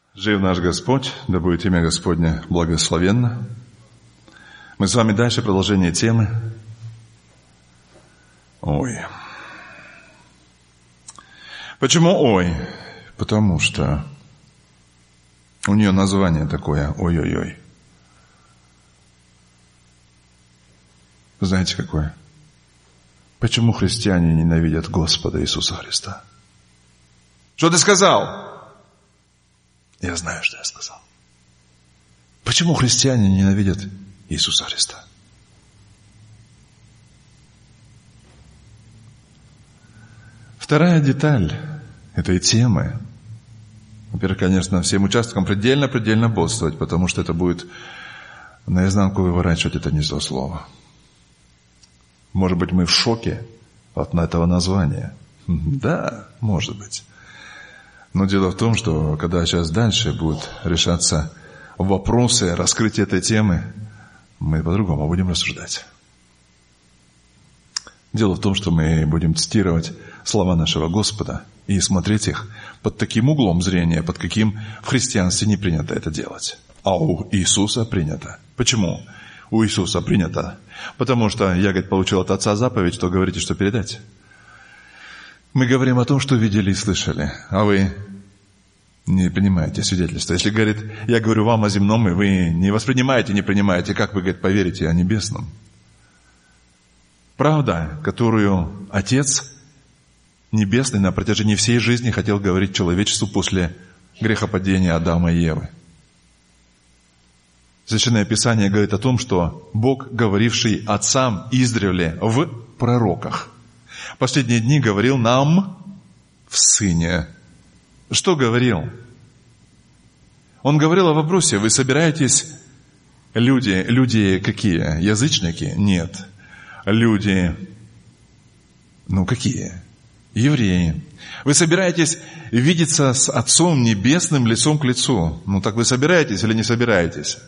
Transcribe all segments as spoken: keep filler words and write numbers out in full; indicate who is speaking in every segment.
Speaker 1: Жив наш Господь, да будет имя Господне благословенно. Мы с вами дальше продолжение темы. Ой. Почему ой? Потому что у нее название такое ой-ой-ой. Знаете какое? Почему христиане ненавидят Господа Иисуса Христа? Что ты сказал? Я знаю, что я сказал. Почему христиане ненавидят Иисуса Христа? Вторая деталь этой темы. Во-первых, конечно, всем участкам предельно-предельно бодствовать, потому что это будет наизнанку выворачивать это не зло слово. Может быть, мы в шоке от этого названия. Да, может быть. Но дело в том, что когда сейчас дальше будут решаться вопросы раскрытия этой темы, мы по-другому будем рассуждать. Дело в том, что мы будем цитировать слова нашего Господа и смотреть их под таким углом зрения, под каким в христианстве не принято это делать. А у Иисуса принято. Почему у Иисуса принято? Потому что я, говорит, получил от Отца заповедь, что говорите, что передать. Мы говорим о том, что видели и слышали, а вы не принимаете свидетельство. Если, говорит, я говорю вам о земном, и вы не воспринимаете, не принимаете, как вы, говорит, поверите о небесном? Правда, которую Отец Небесный на протяжении всей жизни хотел говорить человечеству после грехопадения Адама и Евы. Священное Писание говорит о том, что Бог, говоривший отцам издревле в пророках, последние дни говорил нам в Сыне. Что говорил? Он говорил о вопросе: вы собираетесь, люди, люди какие? Язычники? Нет. Люди, ну какие? Евреи. Вы собираетесь видеться с Отцом Небесным лицом к лицу? Ну так вы собираетесь или не собираетесь?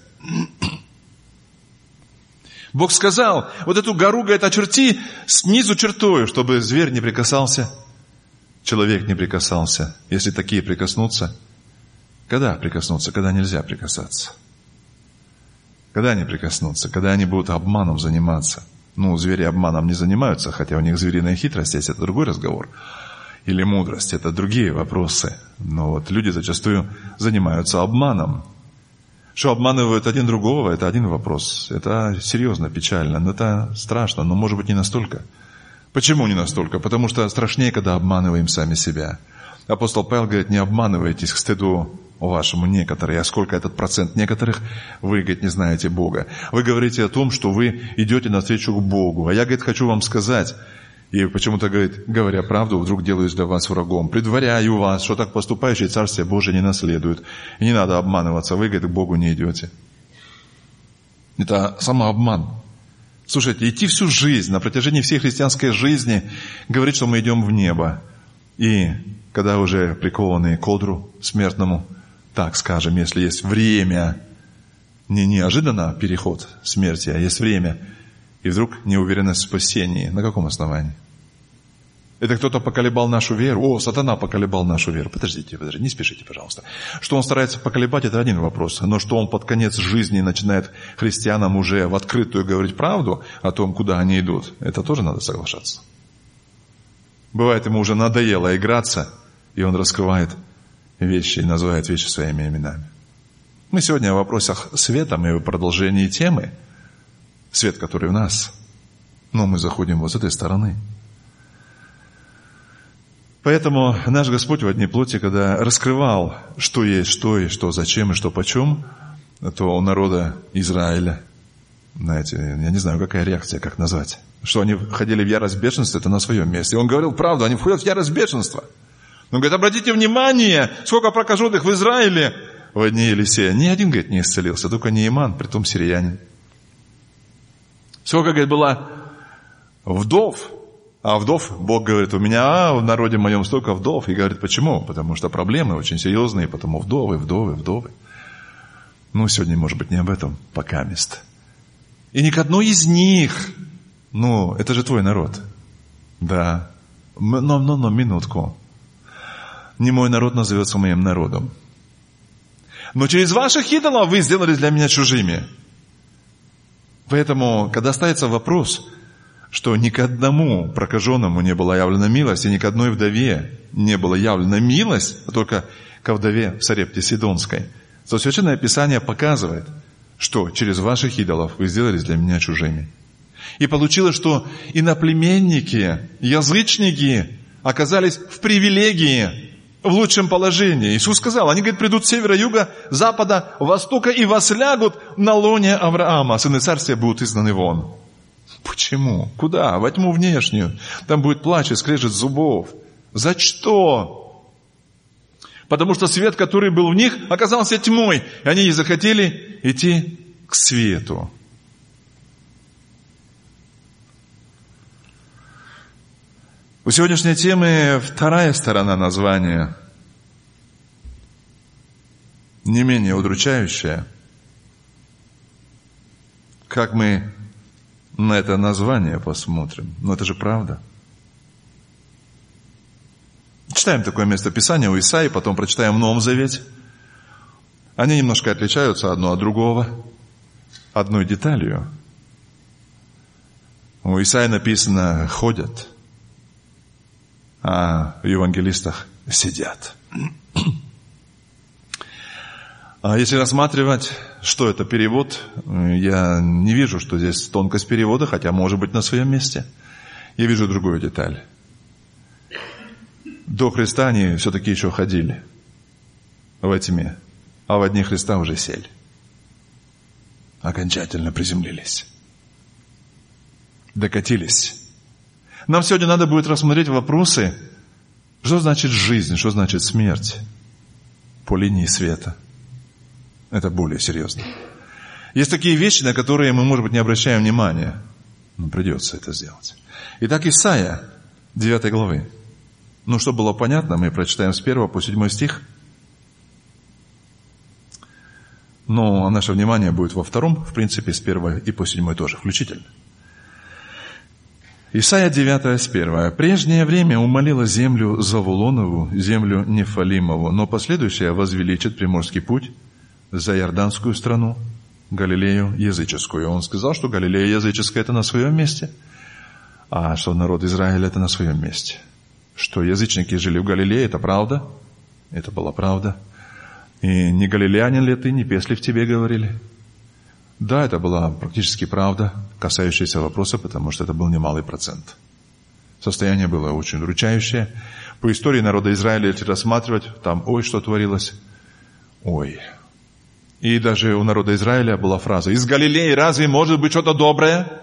Speaker 1: Бог сказал, вот эту гору, говорит, очерти снизу чертою, чтобы зверь не прикасался, человек не прикасался. Если такие прикоснутся, когда прикоснутся, когда нельзя прикасаться? Когда они прикоснутся? Когда они будут обманом заниматься? Ну, звери обманом не занимаются, хотя у них звериная хитрость есть, это другой разговор. Или мудрость, это другие вопросы. Но вот люди зачастую занимаются обманом. Что обманывают один другого, это один вопрос. Это серьезно, печально, но это страшно, но может быть не настолько. Почему не настолько? Потому что страшнее, когда обманываем сами себя. Апостол Павел говорит, не обманывайтесь к стыду вашему некоторые. А сколько этот процент некоторых? Вы, говорит, не знаете Бога. Вы говорите о том, что вы идете навстречу к Богу. А я, говорит, хочу вам сказать, и почему-то, говорит, говоря правду, вдруг делаюсь для вас врагом. Предваряю вас, что так поступающие Царствие Божие не наследуют. И не надо обманываться. Вы, говорит, к Богу не идете. Это самообман. Слушайте, идти всю жизнь, на протяжении всей христианской жизни, говорить, что мы идем в небо. И когда уже прикованы к одру смертному, так скажем, если есть время, не неожиданно переход смерти, а есть время, и вдруг неуверенность в спасении. На каком основании? Это кто-то поколебал нашу веру? О, сатана поколебал нашу веру. Подождите, подождите, не спешите, пожалуйста. Что он старается поколебать, это один вопрос. Но что он под конец жизни начинает христианам уже в открытую говорить правду о том, куда они идут, это тоже надо соглашаться. Бывает, ему уже надоело играться, и он раскрывает вещи и называет вещи своими именами. Мы сегодня о вопросах света, мы в продолжении темы. Свет, который в нас. Но мы заходим вот с этой стороны. Поэтому наш Господь в одни плоти, когда раскрывал, что есть, что и что, зачем и что почем, то у народа Израиля, знаете, я не знаю, какая реакция, как назвать, что они входили в ярость бешенства, это на своем месте. И он говорил правду, они входят в ярость бешенства. Он говорит, обратите внимание, сколько прокаженных в Израиле в дни Елисея. Ни один, говорит, не исцелился, только Нееман, притом сириянин. Сколько, говорит, было вдов, а вдов, Бог говорит, у меня в народе моем столько вдов. И говорит, почему? Потому что проблемы очень серьезные, потому вдовы, вдовы, вдовы. Ну, сегодня, может быть, не об этом, пока мест. И ни к одной из них, ну, это же твой народ. Да, но, но, но, минутку. Не мой народ назовется моим народом. Но через ваших идолов вы сделались для меня чужими. Поэтому, когда ставится вопрос, что ни к одному прокаженному не была явлена милость, и ни к одной вдове не была явлена милость, а только ко вдове в Сарепте Сидонской, то Священное Писание показывает, что через ваших идолов вы сделались для меня чужими. И получилось, что иноплеменники, язычники оказались в привилегии, в лучшем положении. Иисус сказал, они, говорит, придут с севера, юга, запада, востока и вослягут на лоне Авраама, а сыны царствия будут изгнаны вон. Почему? Куда? Во тьму внешнюю. Там будет плач и скрежет зубов. За что? Потому что свет, который был в них, оказался тьмой, и они не захотели идти к свету. У сегодняшней темы вторая сторона названия, не менее удручающая. Как мы на это название посмотрим? Но это же правда. Читаем такое местописание у Исаии, потом прочитаем в Новом Завете. Они немножко отличаются одно от другого одной деталью. У Исаии написано «ходят», а в евангелистах «сидят». А если рассматривать, что это перевод, я не вижу, что здесь тонкость перевода, хотя может быть на своем месте. Я вижу другую деталь. До Христа они все-таки еще ходили во тьме, а во дни Христа уже сели. Окончательно приземлились. Докатились. Нам сегодня надо будет рассмотреть вопросы, что значит жизнь, что значит смерть по линии света. Это более серьезно. Есть такие вещи, на которые мы, может быть, не обращаем внимания, но придется это сделать. Итак, Исайя, девятой главы. Ну, чтобы было понятно, мы прочитаем с первого по седьмой стих. Но наше внимание будет во втором, в принципе, с первого и по седьмой тоже, включительно. Исайя девятая с первого. «Прежнее время умолило землю Завулонову, землю Нефалимову, но последующее возвеличит приморский путь за Иорданскую страну, Галилею языческую». Он сказал, что Галилея языческая – это на своем месте, а что народ Израиля – это на своем месте. Что язычники жили в Галилее – это правда, это была правда. И не галилеянин ли ты, не пес ли в тебе, говорили? Да, это была практически правда, касающаяся вопроса, потому что это был немалый процент. Состояние было очень удручающее. По истории народа Израиля, если рассматривать, там ой, что творилось, ой. И даже у народа Израиля была фраза: «Из Галилеи разве может быть что-то доброе?»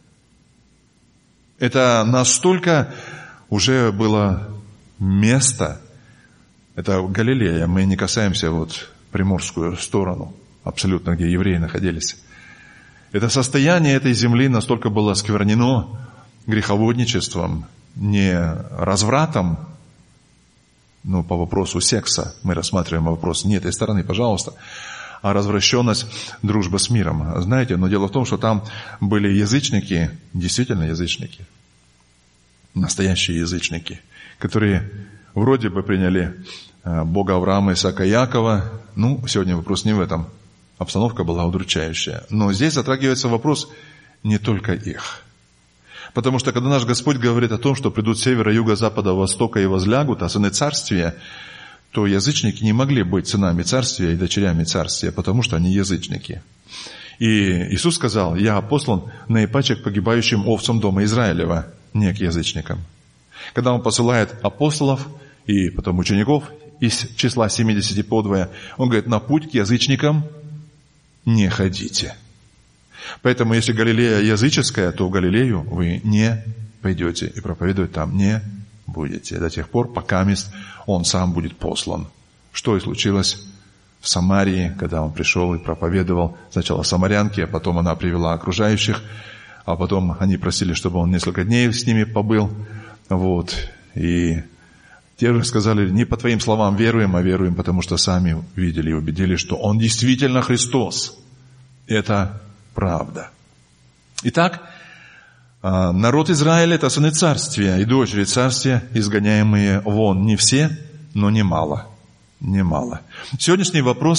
Speaker 1: Это настолько уже было место, это Галилея, мы не касаемся вот приморскую сторону, абсолютно, где евреи находились. Это состояние этой земли настолько было осквернено греховодничеством, не развратом, но по вопросу секса, мы рассматриваем вопрос не этой стороны, пожалуйста, а развращенность, дружба с миром. Знаете, но дело в том, что там были язычники, действительно язычники, настоящие язычники, которые вроде бы приняли Бога Авраама, Исаака, Якова. Ну, сегодня вопрос не в этом. Обстановка была удручающая. Но здесь затрагивается вопрос не только их. Потому что когда наш Господь говорит о том, что придут с севера, юга, запада, востока и возлягут, а сыны царствия, то язычники не могли быть сынами царствия и дочерями царствия, потому что они язычники. И Иисус сказал: «Я послан наипаче к погибающим овцам дома Израилева, не к язычникам». Когда Он посылает апостолов и потом учеников из числа семидесяти подвое, Он говорит: на путь к язычникам не ходите. Поэтому, если Галилея языческая, то в Галилею вы не пойдете и проповедовать там не будете до тех пор, пока Он сам будет послан. Что и случилось в Самарии, когда Он пришел и проповедовал сначала самарянке, а потом она привела окружающих, а потом они просили, чтобы Он несколько дней с ними побыл. Вот. И те же сказали: не по Твоим словам веруем, а веруем, потому что сами видели и убедились, что Он действительно Христос. Это правда. Итак, народ Израиля – это сыны царствия и дочери царствия, изгоняемые вон. Не все, но немало. Немало. Сегодняшний вопрос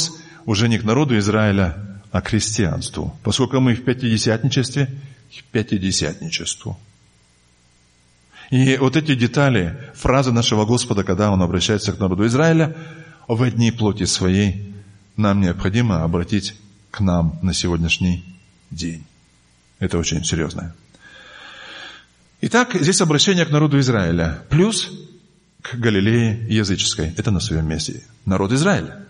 Speaker 1: уже не к народу Израиля, а к христианству. Поскольку мы в пятидесятничестве, к пятидесятничеству. И вот эти детали, фразы нашего Господа, когда Он обращается к народу Израиля, в дни плоти своей, нам необходимо обратить к нам на сегодняшний день. Это очень серьезно. Итак, здесь обращение к народу Израиля. Плюс к Галилее языческой. Это на своем месте. Народ Израиля.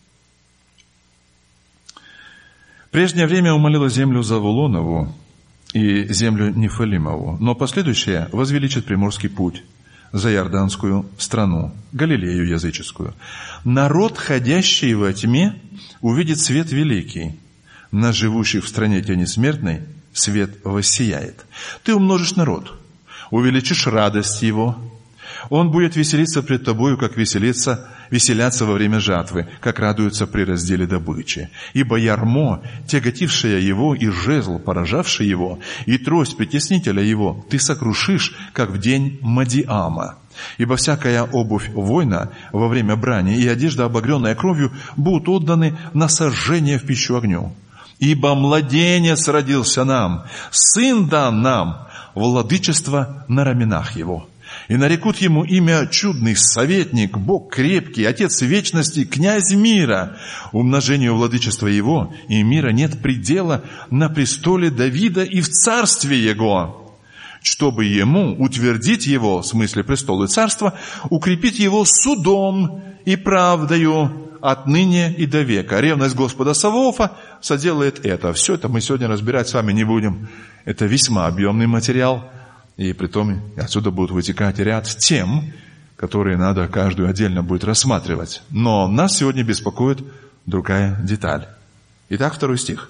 Speaker 1: В прежнее время умолила землю Завулонову и землю Нефалимову, но последующее возвеличит приморский путь за Иорданскую страну, Галилею языческую. Народ, ходящий во тьме, увидит свет великий. На живущих в стране тени смертной свет воссияет. Ты умножишь народ, увеличишь радость его. Он будет веселиться пред тобою, как веселиться, веселятся во время жатвы, как радуются при разделе добычи. Ибо ярмо, тяготившее его, и жезл, поражавший его, и трость притеснителя его, ты сокрушишь, как в день Мадиама. Ибо всякая обувь воина во время брани и одежда, обогренная кровью, будут отданы на сожжение в пищу огню. Ибо младенец родился нам, сын дан нам, владычество на раменах его. И нарекут ему имя чудный, советник, Бог крепкий, Отец вечности, князь мира. Умножению владычества его и мира нет предела на престоле Давида и в царстве его, чтобы ему утвердить его, в смысле престола и царства, укрепить его судом и правдою отныне и до века. Ревность Господа Саваофа соделает это. Все это мы сегодня разбирать с вами не будем. Это весьма объемный материал. И притом отсюда будут вытекать ряд тем, которые надо каждую отдельно будет рассматривать. Но нас сегодня беспокоит другая деталь. Итак, второй стих.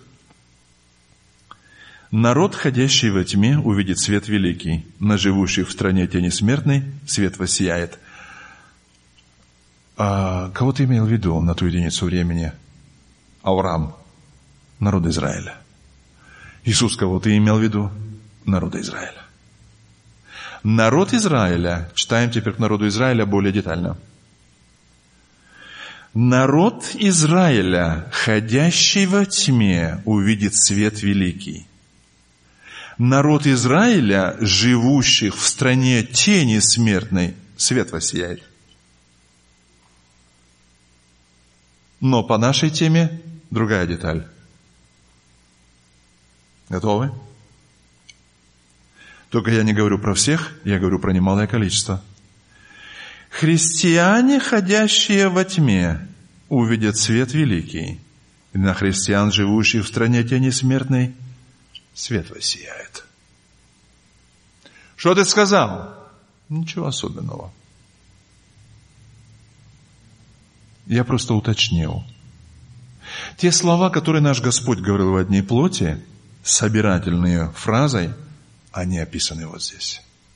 Speaker 1: «Народ, ходящий во тьме, увидит свет великий. На живущих в стране тени смертной свет воссияет». А кого ты имел в виду на ту единицу времени? Авраам, народ Израиля. Иисус, кого ты имел в виду? Народ Израиля. Народ Израиля, читаем теперь к народу Израиля более детально. Народ Израиля, ходящий во тьме, увидит свет великий. Народ Израиля, живущих в стране тени смертной, свет воссияет. Но по нашей теме другая деталь. Готовы? Только я не говорю про всех, я говорю про немалое количество. Христиане, ходящие во тьме, увидят свет великий. И на христиан, живущих в стране тени смертной, свет воссияет. Что ты сказал? Ничего особенного. Я просто уточнил. Те слова, которые наш Господь говорил во дни плоти, собирательные фразой, они описаны вот здесь.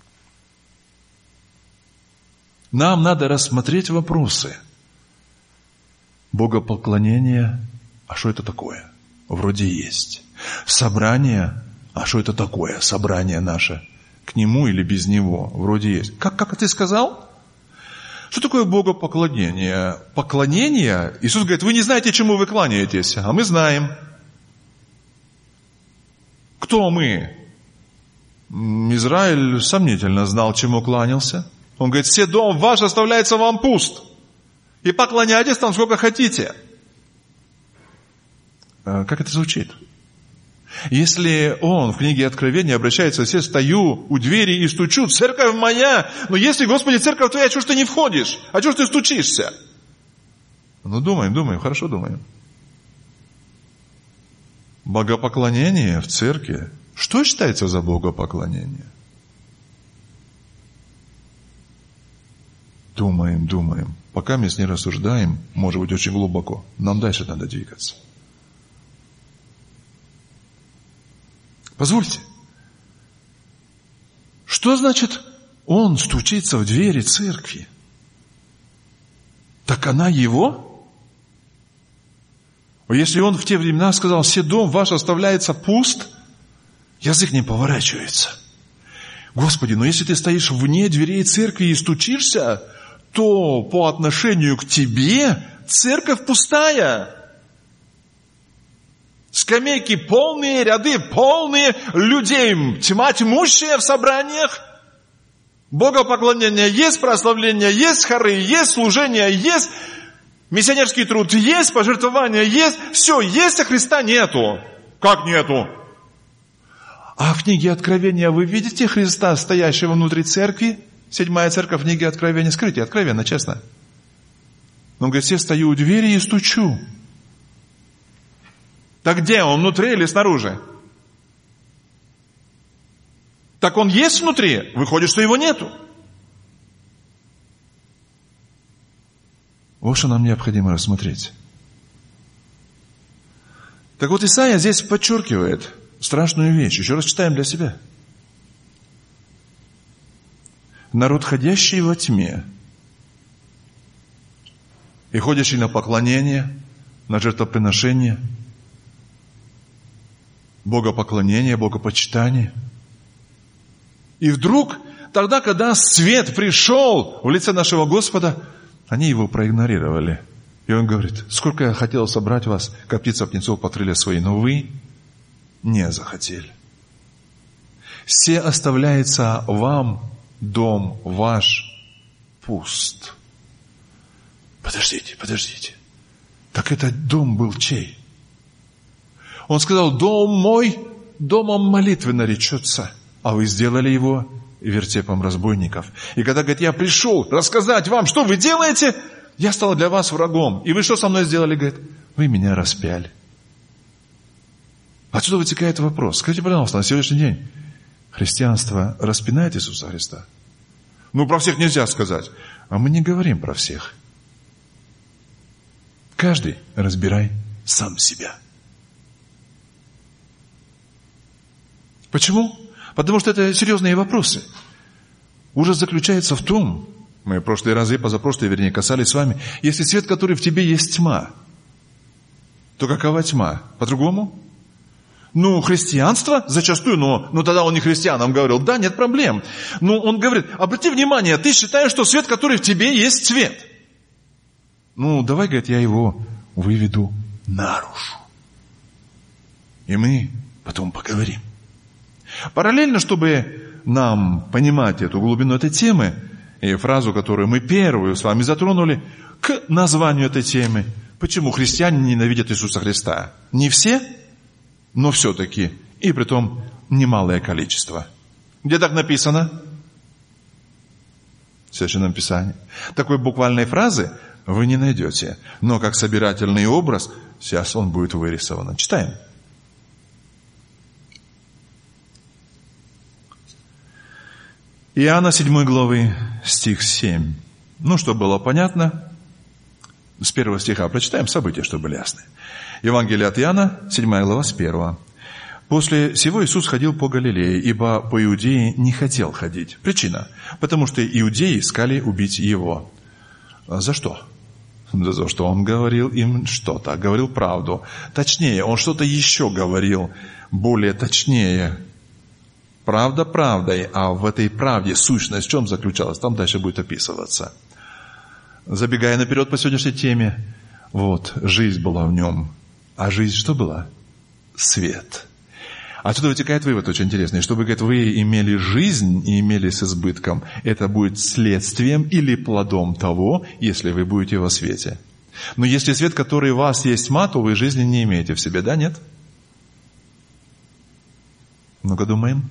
Speaker 1: Нам надо рассмотреть вопросы. Богопоклонение, а что это такое? Вроде есть. Собрание, а что это такое? Собрание наше. К нему или без него? Вроде есть. Как, как ты сказал? Что такое богопоклонение? Поклонение? Иисус говорит, вы не знаете, чему вы кланяетесь, а мы знаем. Кто мы? Израиль сомнительно знал, чему кланялся. Он говорит, все дом ваш оставляется вам пуст. И поклоняйтесь там сколько хотите. Как это звучит? Если он в книге Откровения обращается, все стою у двери и стучу, церковь моя, но если, Господи, церковь твоя, чего ж ты не входишь? А чего ж ты стучишься? Ну, думаем, думаем, хорошо думаем. Богопоклонение в церкви. Что считается за богопоклонение? Думаем, думаем. Пока мы с ней рассуждаем, может быть, очень глубоко. Нам дальше надо двигаться. Позвольте. Что значит он стучится в двери церкви? Так она его? Если он в те времена сказал, все дом ваш оставляется пуст, язык не поворачивается. Господи, но если ты стоишь вне дверей церкви и стучишься, то по отношению к тебе церковь пустая. Скамейки полные, ряды полные людей, тьма тьмущая в собраниях. Богопоклонение есть, прославление есть, хоры есть, служение есть, миссионерский труд есть, пожертвования есть. Все есть, а Христа нету. Как нету? А в книге Откровения вы видите Христа, стоящего внутри церкви? Седьмая церковь в книге Откровения. Скажите, откровенно, честно. Он говорит, я стою у двери и стучу. Так где он, внутри или снаружи? Так он есть внутри, выходит, что его нету. Вот что нам необходимо рассмотреть. Так вот, Исаия здесь подчеркивает страшную вещь. Еще раз читаем для себя. Народ, ходящий во тьме и ходящий на поклонение, на жертвоприношение, богопоклонение, богопочитание. И вдруг, тогда, когда свет пришел в лице нашего Господа, они его проигнорировали. И он говорит, сколько я хотел собрать вас, как птица птенцов по крылья свои, но вы не захотели. Все оставляется вам, дом ваш пуст. Подождите, подождите. Так этот дом был чей? Он сказал, дом мой домом молитвы наречется, а вы сделали его вертепом разбойников. И когда, говорит, я пришел рассказать вам, что вы делаете, я стал для вас врагом. И вы что со мной сделали? Говорит, вы меня распяли. Отсюда вытекает вопрос. Скажите, пожалуйста, на сегодняшний день христианство распинает Иисуса Христа? Ну, про всех нельзя сказать. А мы не говорим про всех. Каждый разбирай сам себя. Почему? Потому что это серьезные вопросы. Ужас заключается в том, мы в прошлые разы, позапрошлые, вернее, касались с вами, если свет, который в тебе, есть тьма, то какова тьма? По-другому? Ну, христианство зачастую, но, ну тогда он не христианам говорил, да, нет проблем. Но он говорит, обрати внимание, ты считаешь, что свет, который в тебе, есть свет. Ну, давай, говорит, я его выведу наружу. И мы потом поговорим. Параллельно, чтобы нам понимать эту глубину этой темы, и фразу, которую мы первую с вами затронули, к названию этой темы, почему христиане ненавидят Иисуса Христа. Не все, но все-таки, и притом немалое количество. Где так написано? В Священном Писании. Такой буквальной фразы вы не найдете, но как собирательный образ, сейчас он будет вырисован. Читаем. Иоанна седьмой главы, стих семь. Ну, чтобы было понятно, с первого стиха прочитаем события, чтобы были ясны. Евангелие от Иоанна, седьмая глава, с первого. «После сего Иисус ходил по Галилее, ибо по Иудее не хотел ходить». Причина. Потому что иудеи искали убить его. За что? За то, что он говорил им что-то, говорил правду. Точнее, он что-то еще говорил, более точнее. Правда правдой, а в этой правде сущность в чем заключалась? Там дальше будет описываться. Забегая наперед по сегодняшней теме, вот, жизнь была в нем. А жизнь что была? Свет. Отсюда вытекает вывод очень интересный. Чтобы, говорит, вы имели жизнь и имели с избытком, это будет следствием или плодом того, если вы будете во свете. Но если свет, который у вас есть тьма, то вы жизни не имеете в себе, да, нет? Ну-ка думаем.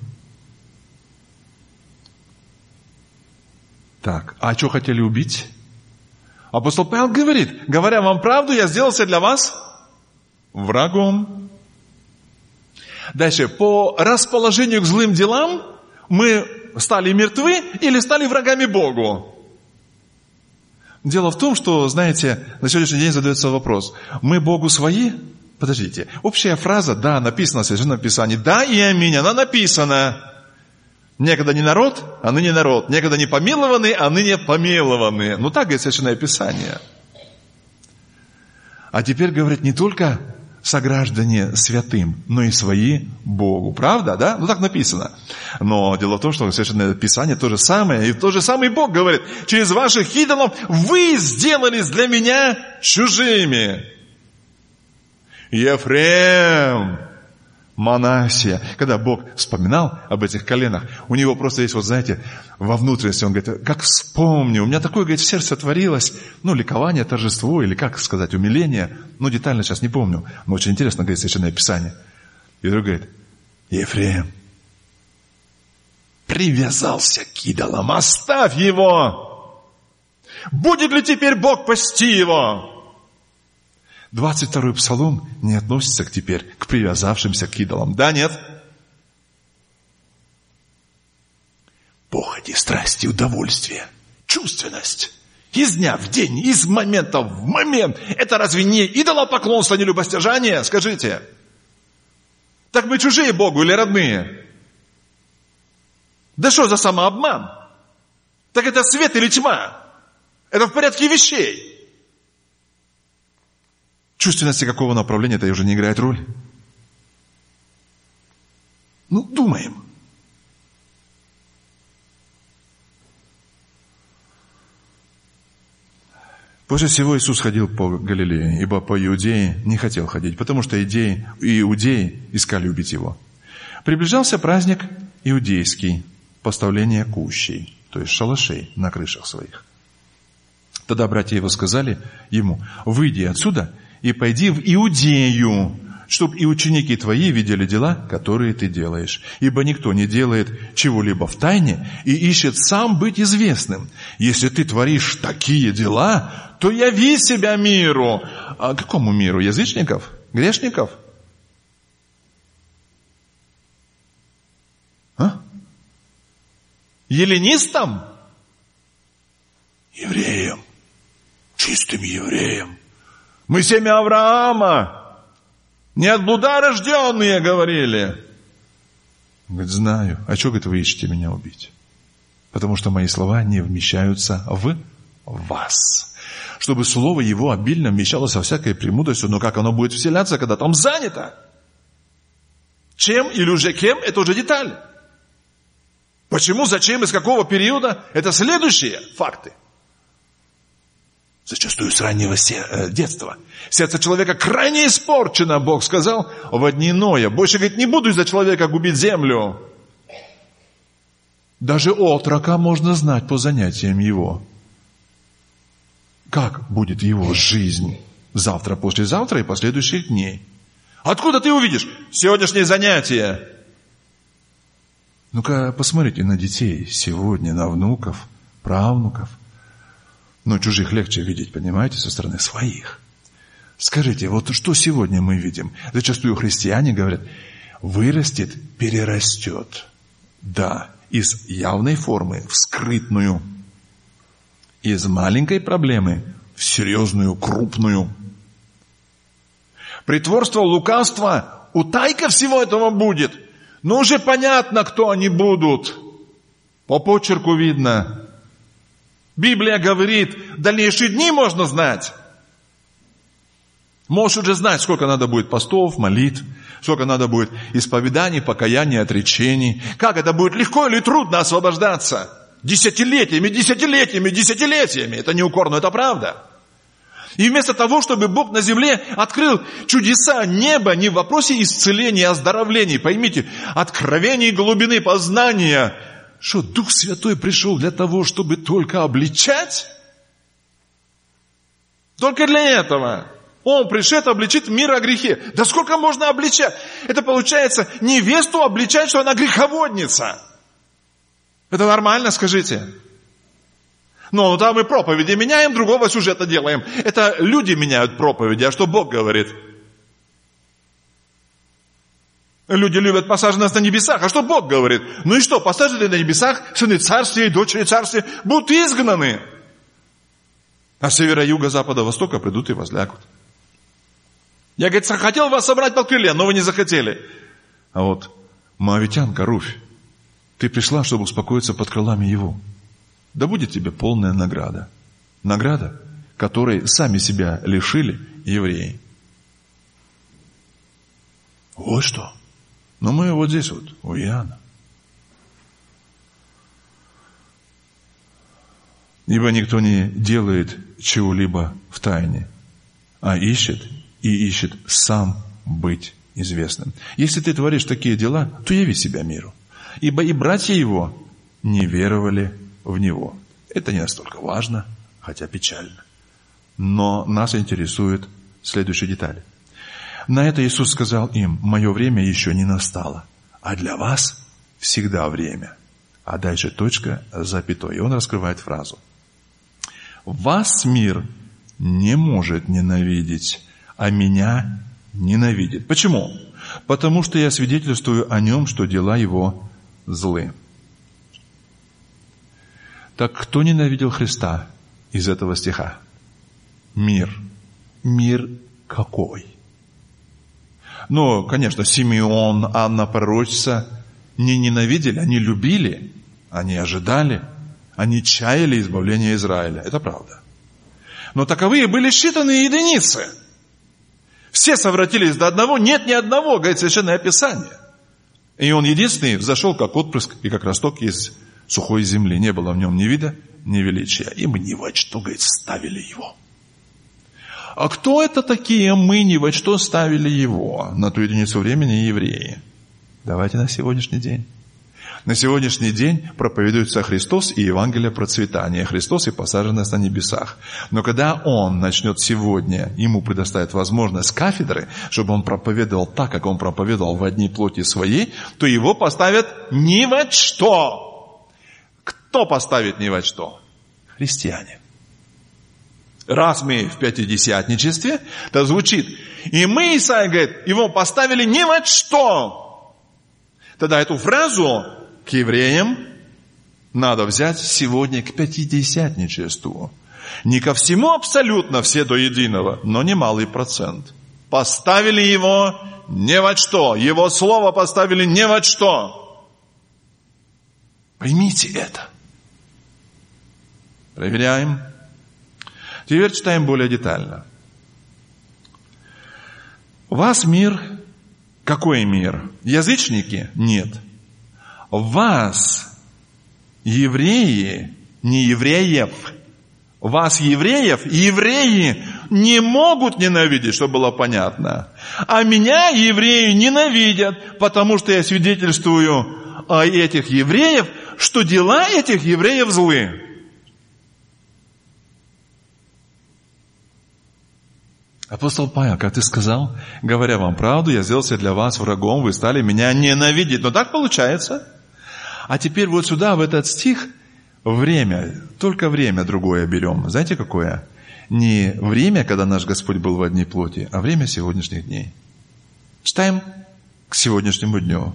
Speaker 1: Так, а что хотели убить? Апостол Павел говорит, говоря вам правду, я сделался для вас врагом. Дальше, по расположению к злым делам мы стали мертвы или стали врагами Богу? Дело в том, что, знаете, на сегодняшний день задается вопрос, мы Богу свои? Подождите, общая фраза, да, написана в Священном Писании, да и аминь, она написана. Некогда не народ, а ныне народ. Некогда не помилованы, а ныне помилованы. Ну так говорит Священное Писание. А теперь говорит не только сограждане святым, но и свои Богу. Правда, да? Ну так написано. Но дело в том, что Священное Писание то же самое. И тот же самый Бог говорит, через ваших идолов вы сделались для меня чужими. Ефрем, Манасия. Когда Бог вспоминал об этих коленах, у него просто есть, вот знаете, во внутренности, он говорит, как вспомню, у меня такое, говорит, в сердце творилось, ну, ликование, торжество, или как сказать, умиление, ну, детально сейчас не помню, но очень интересно, говорит Священное Писание. И вдруг говорит, Ефрем привязался к идолам, оставь его. Будет ли теперь Бог пасти его? двадцать второй псалом не относится к теперь к привязавшимся к идолам. Да, нет? Похоти, страсти, удовольствие, чувственность. Из дня в день, из момента в момент. Это разве не идолопоклонство, не любостяжание? Скажите. Так мы чужие Богу или родные? Да что за самообман? Так это свет или тьма? Это в порядке вещей. Чувственности какого направления, это уже не играет роль. Ну, думаем. После всего Иисус ходил по Галилее, ибо по Иудее не хотел ходить, потому что идеи, иудеи искали убить его. Приближался праздник иудейский, поставление кущей, то есть шалашей на крышах своих. Тогда братья его сказали ему, выйди отсюда и пойди в Иудею, чтобы и ученики твои видели дела, которые ты делаешь. Ибо никто не делает чего-либо в тайне и ищет сам быть известным. Если ты творишь такие дела, то яви себя миру. А какому миру? Язычников? Грешников? А? Еллинистам? Евреям. Чистым евреям. Мы семя Авраама. Не от блуда рожденные, говорили. Говорит, знаю. А что, говорит, вы ищете меня убить? Потому что мои слова не вмещаются в вас. Чтобы слово его обильно вмещалось со всякой премудростью, но как оно будет вселяться, когда там занято? Чем или уже кем, это уже деталь. Почему, зачем, из какого периода, это следующие факты. Зачастую с раннего детства. Сердце человека крайне испорчено, Бог сказал, в дни Ноя. Больше, говорит, не буду из-за человека губить землю. Даже отрока можно знать по занятиям его. Как будет его жизнь завтра, послезавтра и последующих дней? Откуда ты увидишь сегодняшнее занятие? Ну-ка, посмотрите на детей сегодня, на внуков, правнуков. Но чужих легче видеть, понимаете, со стороны своих. Скажите, вот что сегодня мы видим? Зачастую христиане говорят, вырастет, перерастет. Да, из явной формы в скрытную. Из маленькой проблемы в серьезную, крупную. Притворство, лукавство, утайка всего этого будет. Но уже понятно, кто они будут. По почерку видно. Библия говорит, дальнейшие дни можно знать. Можешь уже знать, сколько надо будет постов, молитв, сколько надо будет исповеданий, покаяний, отречений. Как это будет легко или трудно освобождаться? Десятилетиями, десятилетиями, десятилетиями. Это не укор, но это правда. И вместо того, чтобы Бог на земле открыл чудеса неба не в вопросе исцеления, оздоровления, поймите, откровений глубины познания, что Дух Святой пришел для того, чтобы только обличать? Только для этого. Он пришед обличит мир о грехе. Да сколько можно обличать? Это получается невесту обличать, что она греховодница. Это нормально, скажите? Ну, там мы проповеди меняем, другого сюжета делаем. Это люди меняют проповеди, а что Бог говорит? Люди любят посаженность на небесах. А что Бог говорит? Ну и что, посаженные на небесах, сыны царствия и дочери царствия будут изгнаны. А с севера, юга, запада, востока придут и возлягут. Я, говорит, хотел вас собрать под крылья, но вы не захотели. А вот моавитянка Руфь, ты пришла, чтобы успокоиться под крылами его. Да будет тебе полная награда. Награда, которой сами себя лишили евреи. Вот что. Но мы вот здесь вот, у Иоанна. Ибо никто не делает чего-либо в тайне, а ищет и ищет сам быть известным. Если ты творишь такие дела, то яви себя миру. Ибо и братья его не веровали в него. Это не настолько важно, хотя печально. Но нас интересует следующая деталь. На это Иисус сказал им: «Мое время еще не настало, а для вас всегда время». А дальше точка с запятой. И он раскрывает фразу. «Вас мир не может ненавидеть, а меня ненавидит». Почему? Потому что я свидетельствую о нем, что дела его злы. Так кто ненавидел Христа из этого стиха? Мир. Мир какой? Ну, конечно, Симеон, Анна пророчица не ненавидели, они любили, они ожидали, они чаяли избавления Израиля. Это правда. Но таковые были считанные единицы. Все совратились до одного, нет ни одного, говорит Священное Писание. И он единственный взошел как отпрыск и как росток из сухой земли. Не было в нем ни вида, ни величия. И мы ни во что, говорит, ставили его. А кто это такие мы, ни во что ставили его? На ту единицу времени евреи. Давайте на сегодняшний день. На сегодняшний день проповедуется Христос и Евангелие процветания. Христос и посаженность на небесах. Но когда Он начнет сегодня, Ему предоставит возможность кафедры, чтобы Он проповедовал так, как Он проповедовал в одни плоти своей, то Его поставят ни во что. Кто поставит ни во что? Христиане. Раз мы в пятидесятничестве, то звучит: и мы, Исаия говорит, Его поставили ни во что. Тогда эту фразу к евреям надо взять сегодня к пятидесятничеству. Не ко всему абсолютно, все до единого, но немалый процент. Поставили его ни во что. Его слово поставили ни во что. Поймите это. Проверяем. Теперь читаем более детально. Вас мир... Какой мир? Язычники? Нет. Вас, евреи, не евреев, вас, евреев, евреи не могут ненавидеть, чтобы было понятно. А меня евреи ненавидят, потому что я свидетельствую о этих евреев, что дела этих евреев злы. Апостол Павел, как ты сказал, говоря вам правду, я сделался для вас врагом, вы стали меня ненавидеть. Но так получается. А теперь вот сюда, в этот стих, время, только время другое берем. Знаете, какое? Не время, когда наш Господь был в одни плоти, а время сегодняшних дней. Читаем к сегодняшнему дню.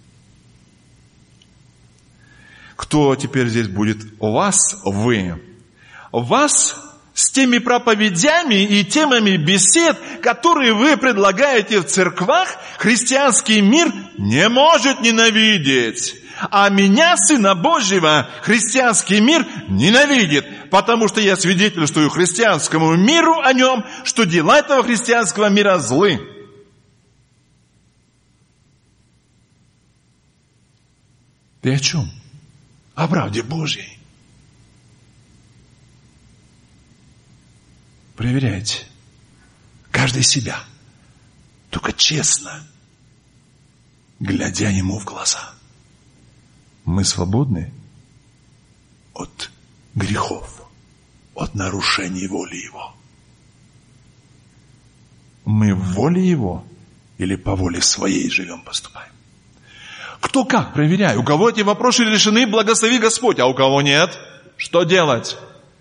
Speaker 1: Кто теперь здесь будет? У вас, вы. У вас с теми проповедями и темами бесед, которые вы предлагаете в церквах, христианский мир не может ненавидеть. А меня, Сына Божьего, христианский мир ненавидит, потому что я свидетельствую христианскому миру о нем, что дела этого христианского мира злы. Ты о чем? О правде Божьей. Проверяйте. Каждый себя. Только честно. Глядя ему в глаза. Мы свободны от грехов, от нарушений воли Его. Мы в воле Его или по воле своей живем, поступаем? Кто как, проверяй. У кого эти вопросы решены, благослови Господь, а у кого нет, что делать?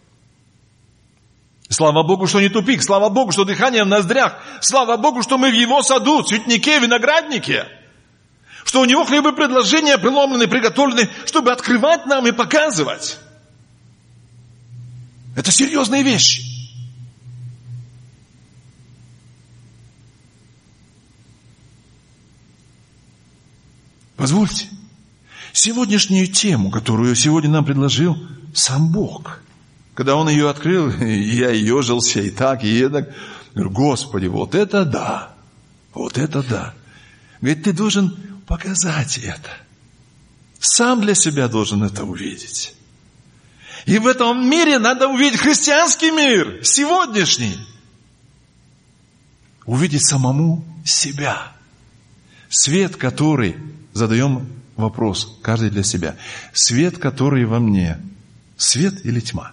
Speaker 1: Слава Богу, что не тупик, слава Богу, что дыхание в ноздрях, слава Богу, что мы в Его саду, цветнике, винограднике, что у Него хлебы предложения преломлены, приготовлены, чтобы открывать нам и показывать. Это серьезные вещи. Позвольте, сегодняшнюю тему, которую сегодня нам предложил сам Бог, когда Он ее открыл, я ежился и так, и так. Говорю, Господи, вот это да, вот это да. Говорит, ты должен показать это. Сам для себя должен это увидеть. И в этом мире надо увидеть христианский мир, сегодняшний. увидеть самому себя. Свет, который, задаем вопрос, каждый для себя. Свет, который во мне, свет или тьма?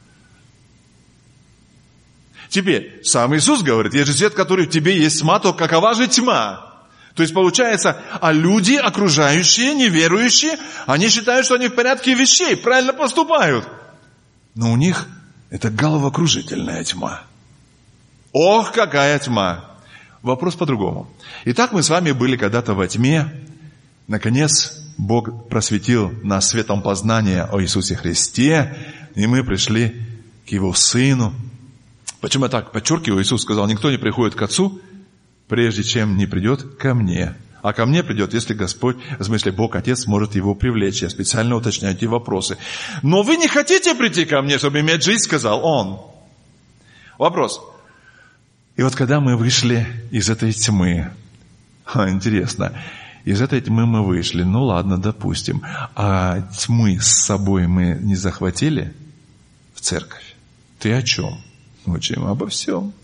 Speaker 1: Теперь, сам Иисус говорит, есть же свет, который в тебе есть тьма, то какова же тьма? То есть получается, а люди, окружающие, неверующие, они считают, что они в порядке вещей, правильно поступают. Но у них это головокружительная тьма. Ох, какая тьма! Вопрос по-другому. Итак, мы с вами были когда-то во тьме. Наконец, Бог просветил нас светом познания о Иисусе Христе, и мы пришли к Его Сыну. Почему я так подчеркиваю? Иисус сказал, никто не приходит к Отцу, прежде чем не придет ко мне. А ко мне придет, если Господь, в смысле Бог Отец, может его привлечь. Я специально уточняю эти вопросы. Но вы не хотите прийти ко мне, чтобы иметь жизнь, сказал Он. Вопрос. И вот когда мы вышли из этой тьмы, а, интересно, из этой тьмы мы вышли, ну ладно, допустим, а тьмы с собой мы не захватили в церковь? Ты о чем? Учим обо всем.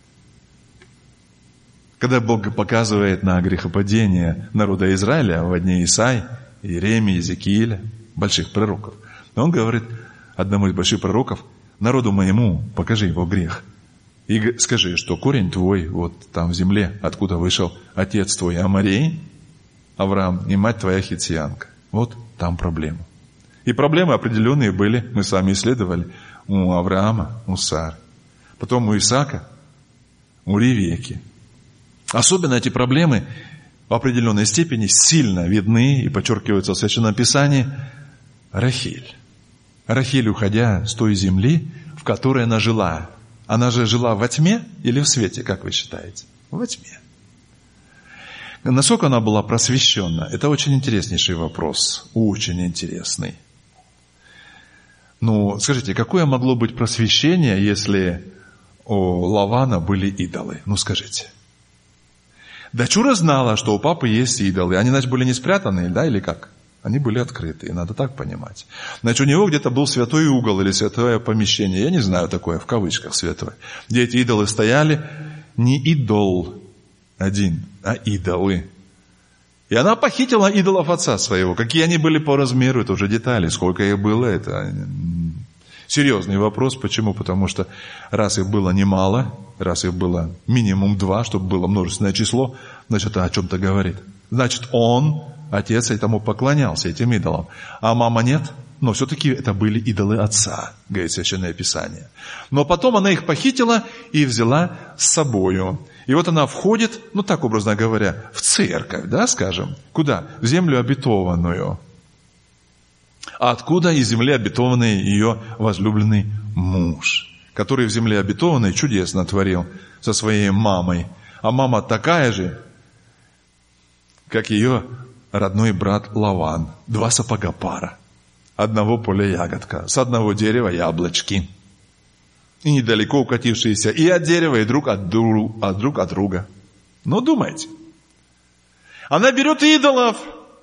Speaker 1: Когда Бог показывает на грехопадение народа Израиля в дни Исаии, Иеремии, Иезекииля, больших пророков, Он говорит одному из больших пророков, народу моему покажи его грех. И скажи, что корень твой вот там в земле, откуда вышел отец твой Аморей, Авраам, и мать твоя Хитсиянка. Вот там проблема. И проблемы определенные были, мы с вами исследовали, у Авраама, у Сары. Потом у Исаака, у Ревекки. Особенно эти проблемы в определенной степени сильно видны и подчеркиваются в Священном Писании. Рахиль. Рахиль, уходя с той земли, в которой она жила. Она же жила во тьме или в свете, как вы считаете? Во тьме. Насколько она была просвещена? Это очень интереснейший вопрос. Очень интересный. Ну, скажите, какое могло быть просвещение, если у Лавана были идолы? Ну, скажите. Дочура знала, что у папы есть идолы. Они, значит, были не спрятаны, да, или как? Они были открыты, надо так понимать. Значит, у него где-то был святой угол или святое помещение. Я не знаю такое, в кавычках святое. Где эти идолы стояли. Не идол один, а идолы. И она похитила идолов отца своего. Какие они были по размеру, это уже детали. Сколько их было, это серьезный вопрос. Почему? Потому что раз их было немало, раз их было минимум два, чтобы было множественное число, значит, это о чем-то говорит. Значит, он, отец, этому поклонялся, этим идолам. А мама нет? Но все-таки это были идолы отца, говорит Священное Писание. Но потом она их похитила и взяла с собою. И вот она входит, ну так образно говоря, в церковь, да, скажем. Куда? В землю обетованную. А откуда из земли обетованный ее возлюбленный муж, который в земле обетованной чудесно творил со своей мамой. А мама такая же, как ее родной брат Лаван. Два сапога пара. Одного поля ягодка. С одного дерева яблочки. И недалеко укатившиеся и от дерева, и друг от, друг, от друг от друга. Ну, думайте. Она берет идолов.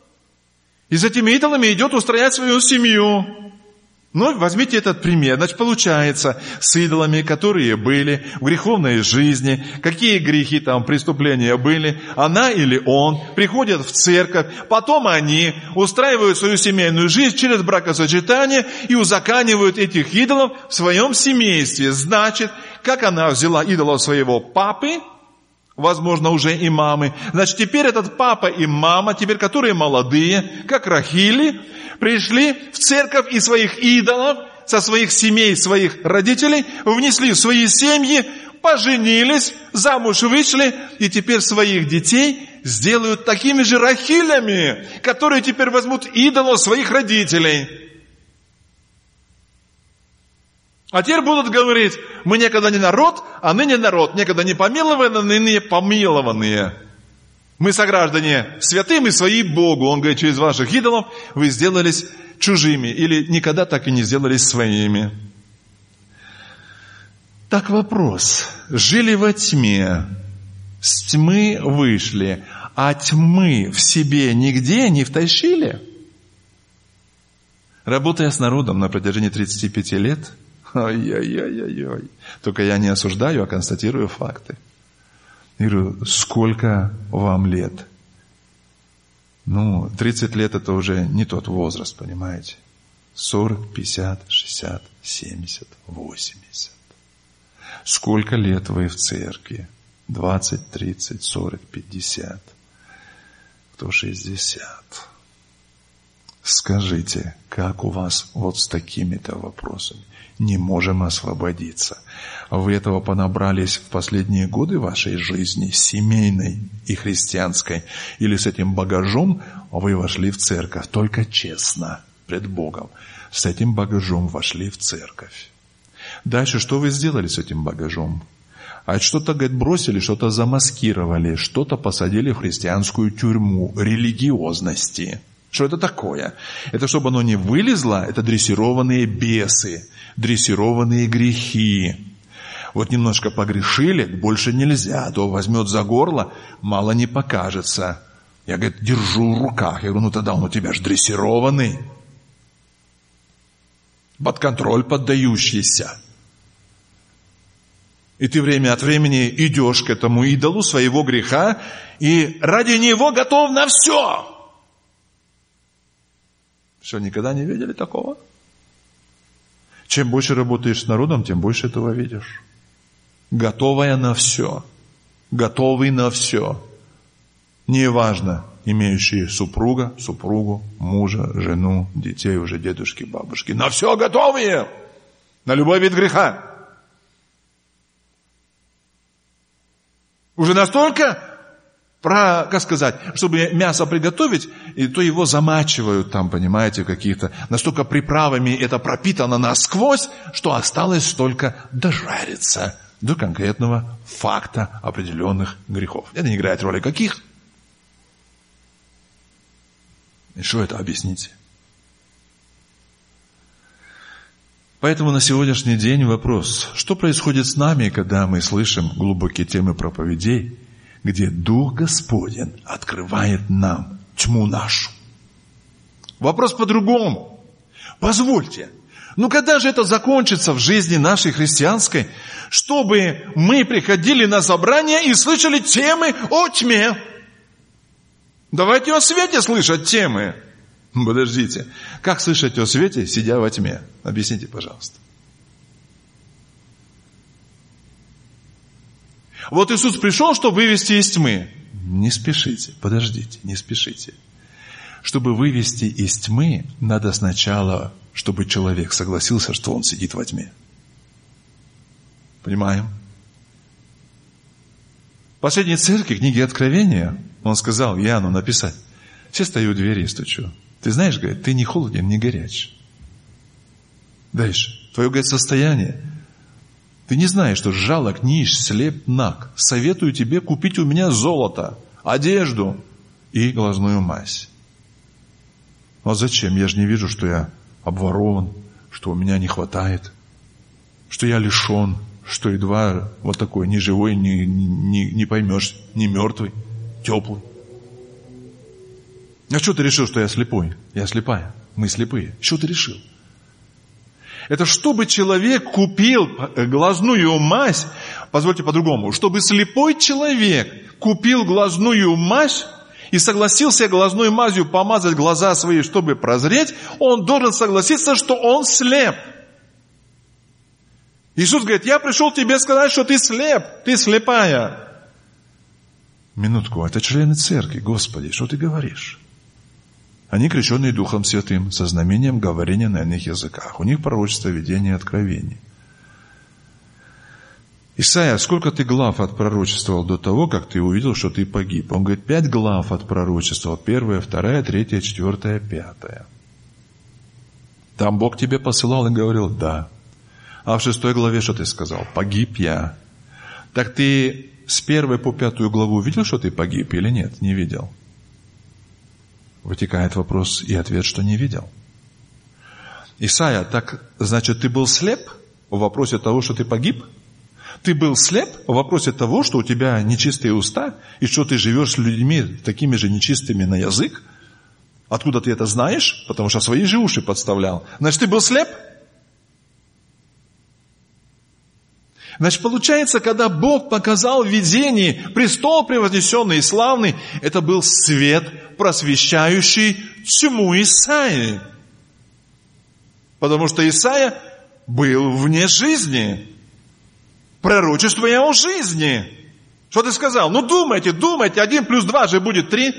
Speaker 1: И с этими идолами идет устроять свою семью. Ну, возьмите этот пример. Значит, получается, с идолами, которые были в греховной жизни, какие грехи там, преступления были, она или он приходят в церковь, потом они устраивают свою семейную жизнь через бракосочетание и узаканивают этих идолов в своем семействе. Значит, как она взяла идолов своего папы, возможно, уже и мамы. Значит, теперь этот папа и мама, теперь которые молодые, как Рахили, пришли в церковь и своих идолов, со своих семей, своих родителей, внесли в свои семьи, поженились, замуж вышли, и теперь своих детей сделают такими же Рахилями, которые теперь возьмут идолов своих родителей. А теперь будут говорить, мы некогда не народ, а ныне народ, некогда не помилованные, ныне помилованные. Мы сограждане святым и свои Богу. Он говорит, через ваших идолов вы сделались чужими или никогда так и не сделались своими. Так вопрос. Жили во тьме, с тьмы вышли, а тьмы в себе нигде не втащили? Работая с народом на протяжении тридцати пяти лет, ой-ой-ой-ой-ой. Только я не осуждаю, а констатирую факты. Я говорю, сколько вам лет? Ну, тридцать лет это уже не тот возраст, понимаете? сорок, пятьдесят, шестьдесят, семьдесят, восемьдесят. Сколько лет вы в церкви? двадцать, тридцать, сорок, пятьдесят. Кто шестьдесят. Скажите, как у вас вот с такими-то вопросами? Не можем освободиться. Вы этого понабрались в последние годы вашей жизни, семейной и христианской, или с этим багажом вы вошли в церковь, только честно, пред Богом. С этим багажом вошли в церковь. Дальше что вы сделали с этим багажом? А что-то, говорит, бросили, что-то замаскировали, что-то посадили в христианскую тюрьму религиозности. Что это такое? Это чтобы оно не вылезло, это дрессированные бесы, дрессированные грехи. Вот немножко погрешили, больше нельзя, а то возьмет за горло, мало не покажется. Я, говорит, держу в руках. Я говорю, ну тогда он у тебя же дрессированный, под контроль поддающийся. И ты время от времени идешь к этому идолу своего греха, и ради него готов на все. Что, никогда не видели такого? Чем больше работаешь с народом, тем больше этого видишь. Готовая на все. Готовый на все. Неважно, имеющие супруга, супругу, мужа, жену, детей, уже дедушки, бабушки. На все готовые. На любой вид греха. Уже настолько, про, как сказать, чтобы мясо приготовить, и то его замачивают там, понимаете, какие-то, настолько приправами это пропитано насквозь, что осталось только дожариться до конкретного факта определенных грехов. Это не играет роли каких. И что это, объясните? Поэтому на сегодняшний день вопрос, что происходит с нами, когда мы слышим глубокие темы проповедей, где Дух Господень открывает нам тьму нашу. Вопрос по-другому. Позвольте, ну когда же это закончится в жизни нашей христианской, чтобы мы приходили на собрание и слышали темы о тьме? Давайте о свете слышать темы. Подождите, как слышать о свете, сидя во тьме? Объясните, пожалуйста. Вот Иисус пришел, чтобы вывести из тьмы. Не спешите, подождите, не спешите. Чтобы вывести из тьмы, надо сначала, чтобы человек согласился, что он сидит во тьме. Понимаем? В последней церкви, книге Откровения, он сказал Иоанну написать: «Все стою у двери и стучу. Ты знаешь, говорит, ты не холоден, не горяч». Дальше. Твое, говорит, состояние. Ты не знаешь, что жалок, нищ, слеп, наг. Советую тебе купить у меня золото, одежду и глазную мазь. А зачем? Я же не вижу, что я обворован, что у меня не хватает, что я лишен, что едва вот такой ни живой, ни, ни, не поймешь, не мертвый, теплый. А что ты решил, что я слепой? Я слепая. Мы слепые. Что ты решил? Это чтобы человек купил глазную мазь, позвольте по-другому, чтобы слепой человек купил глазную мазь и согласился глазной мазью помазать глаза свои, чтобы прозреть, он должен согласиться, что он слеп. Иисус говорит: я пришел тебе сказать, что ты слеп, ты слепая. Минутку, это члены церкви, Господи, что ты говоришь? Они крещенные Духом Святым, со знамением говорения на иных языках. У них пророчество, видение, откровение. Исайя, сколько ты глав отпророчествовал до того, как ты увидел, что ты погиб? Он говорит, пять глав отпророчествовал. Первая, вторая, третья, четвертая, пятая. Там Бог тебе посылал и говорил, да. А в шестой главе что ты сказал? Погиб я. Так ты с первой по пятую главу видел, что ты погиб или нет? Не видел. Вытекает вопрос и ответ, что не видел. Исайя, так значит, ты был слеп в вопросе того, что ты погиб? Ты был слеп в вопросе того, что у тебя нечистые уста, и что ты живешь с людьми такими же нечистыми на язык? Откуда ты это знаешь? Потому что свои же уши подставлял. Значит, ты был слеп? Значит, получается, когда Бог показал в видении престол превознесенный и славный, это был свет, просвещающий тьму Исаии. Потому что Исаия был вне жизни, пророчествуя о жизни. Что ты сказал? Ну думайте, думайте, один плюс два же будет три.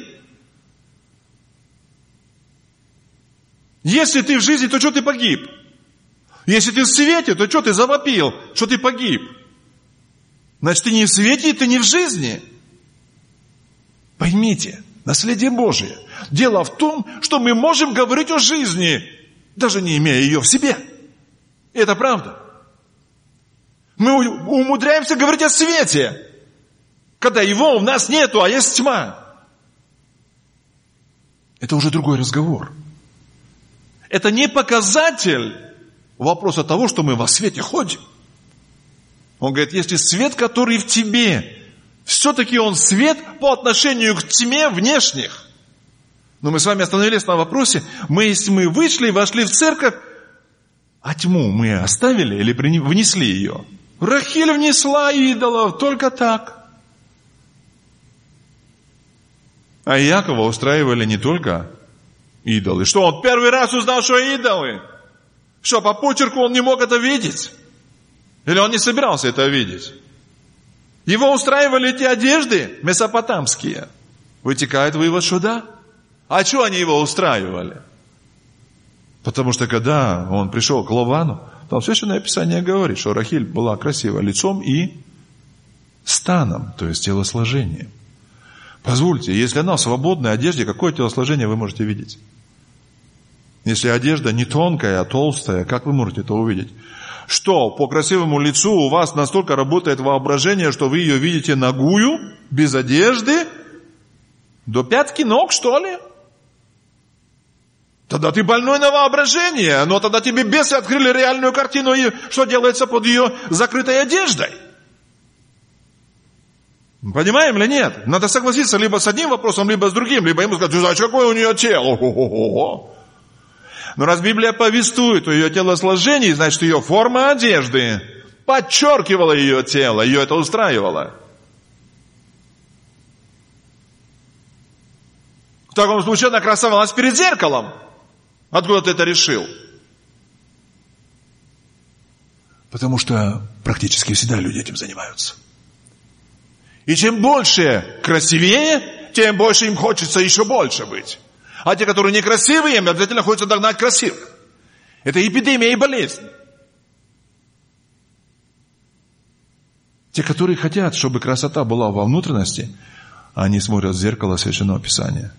Speaker 1: Если ты в жизни, то что ты погиб? Если ты в свете, то что ты завопил? Что ты погиб? Значит, ты не в свете, ты не в жизни. Поймите, наследие Божие. Дело в том, что мы можем говорить о жизни, даже не имея ее в себе. И это правда. Мы умудряемся говорить о свете, когда его у нас нету, а есть тьма. Это уже другой разговор. Это не показатель вопроса того, что мы во свете ходим. Он говорит, если свет, который в тебе, все-таки он свет по отношению к тьме внешних. Но мы с вами остановились на вопросе, мы, если мы вышли и вошли в церковь, а тьму мы оставили или внесли ее? Рахиль внесла идолов, только так. А Иакова устраивали не только идолы. Что, он первый раз узнал, что идолы? Что, по почерку он не мог это видеть? Или он не собирался это видеть? Его устраивали эти одежды месопотамские. Вытекает вывод, что да. А что они его устраивали? Потому что когда он пришел к Лавану, там Священное Писание говорит, что Рахиль была красива лицом и станом, то есть телосложением. Позвольте, если она в свободной одежде, какое телосложение вы можете видеть? Если одежда не тонкая, а толстая, как вы можете это увидеть? Что, по красивому лицу у вас настолько работает воображение, что вы ее видите нагую, без одежды, до пятки ног, что ли? Тогда ты больной на воображение, но тогда тебе бесы открыли реальную картину, что делается под ее закрытой одеждой. Понимаем или нет? Надо согласиться либо с одним вопросом, либо с другим, либо ему сказать, а какое у нее тело? Хо-хо-хо-хо. Но раз Библия повествует о ее телосложении, значит, ее форма одежды подчеркивала ее тело, ее это устраивало. В таком случае она красовалась перед зеркалом. Откуда ты это решил? Потому что практически всегда люди этим занимаются. И чем больше красивее, тем больше им хочется еще больше быть. А те, которые некрасивые, им обязательно хочется догнать красивых. Это эпидемия и болезнь. Те, которые хотят, чтобы красота была во внутренности, они смотрят в зеркало Священного Писания.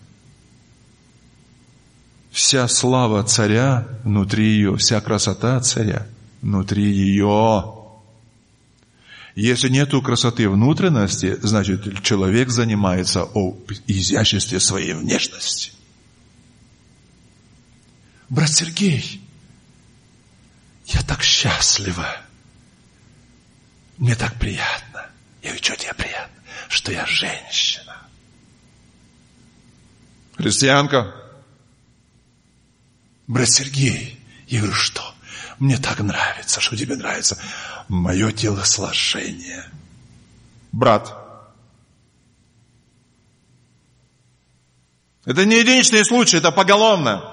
Speaker 1: Вся слава царя внутри ее, вся красота царя внутри ее. Если нету красоты внутренности, значит, человек занимается о изяществе своей внешности. Брат Сергей, я так счастлива. Мне так приятно. Я говорю, что тебе приятно? Что я женщина. Христианка. Брат Сергей, я говорю, что? Мне так нравится, что тебе нравится. Мое телосложение. Брат. Это не единичный случай, это поголовно.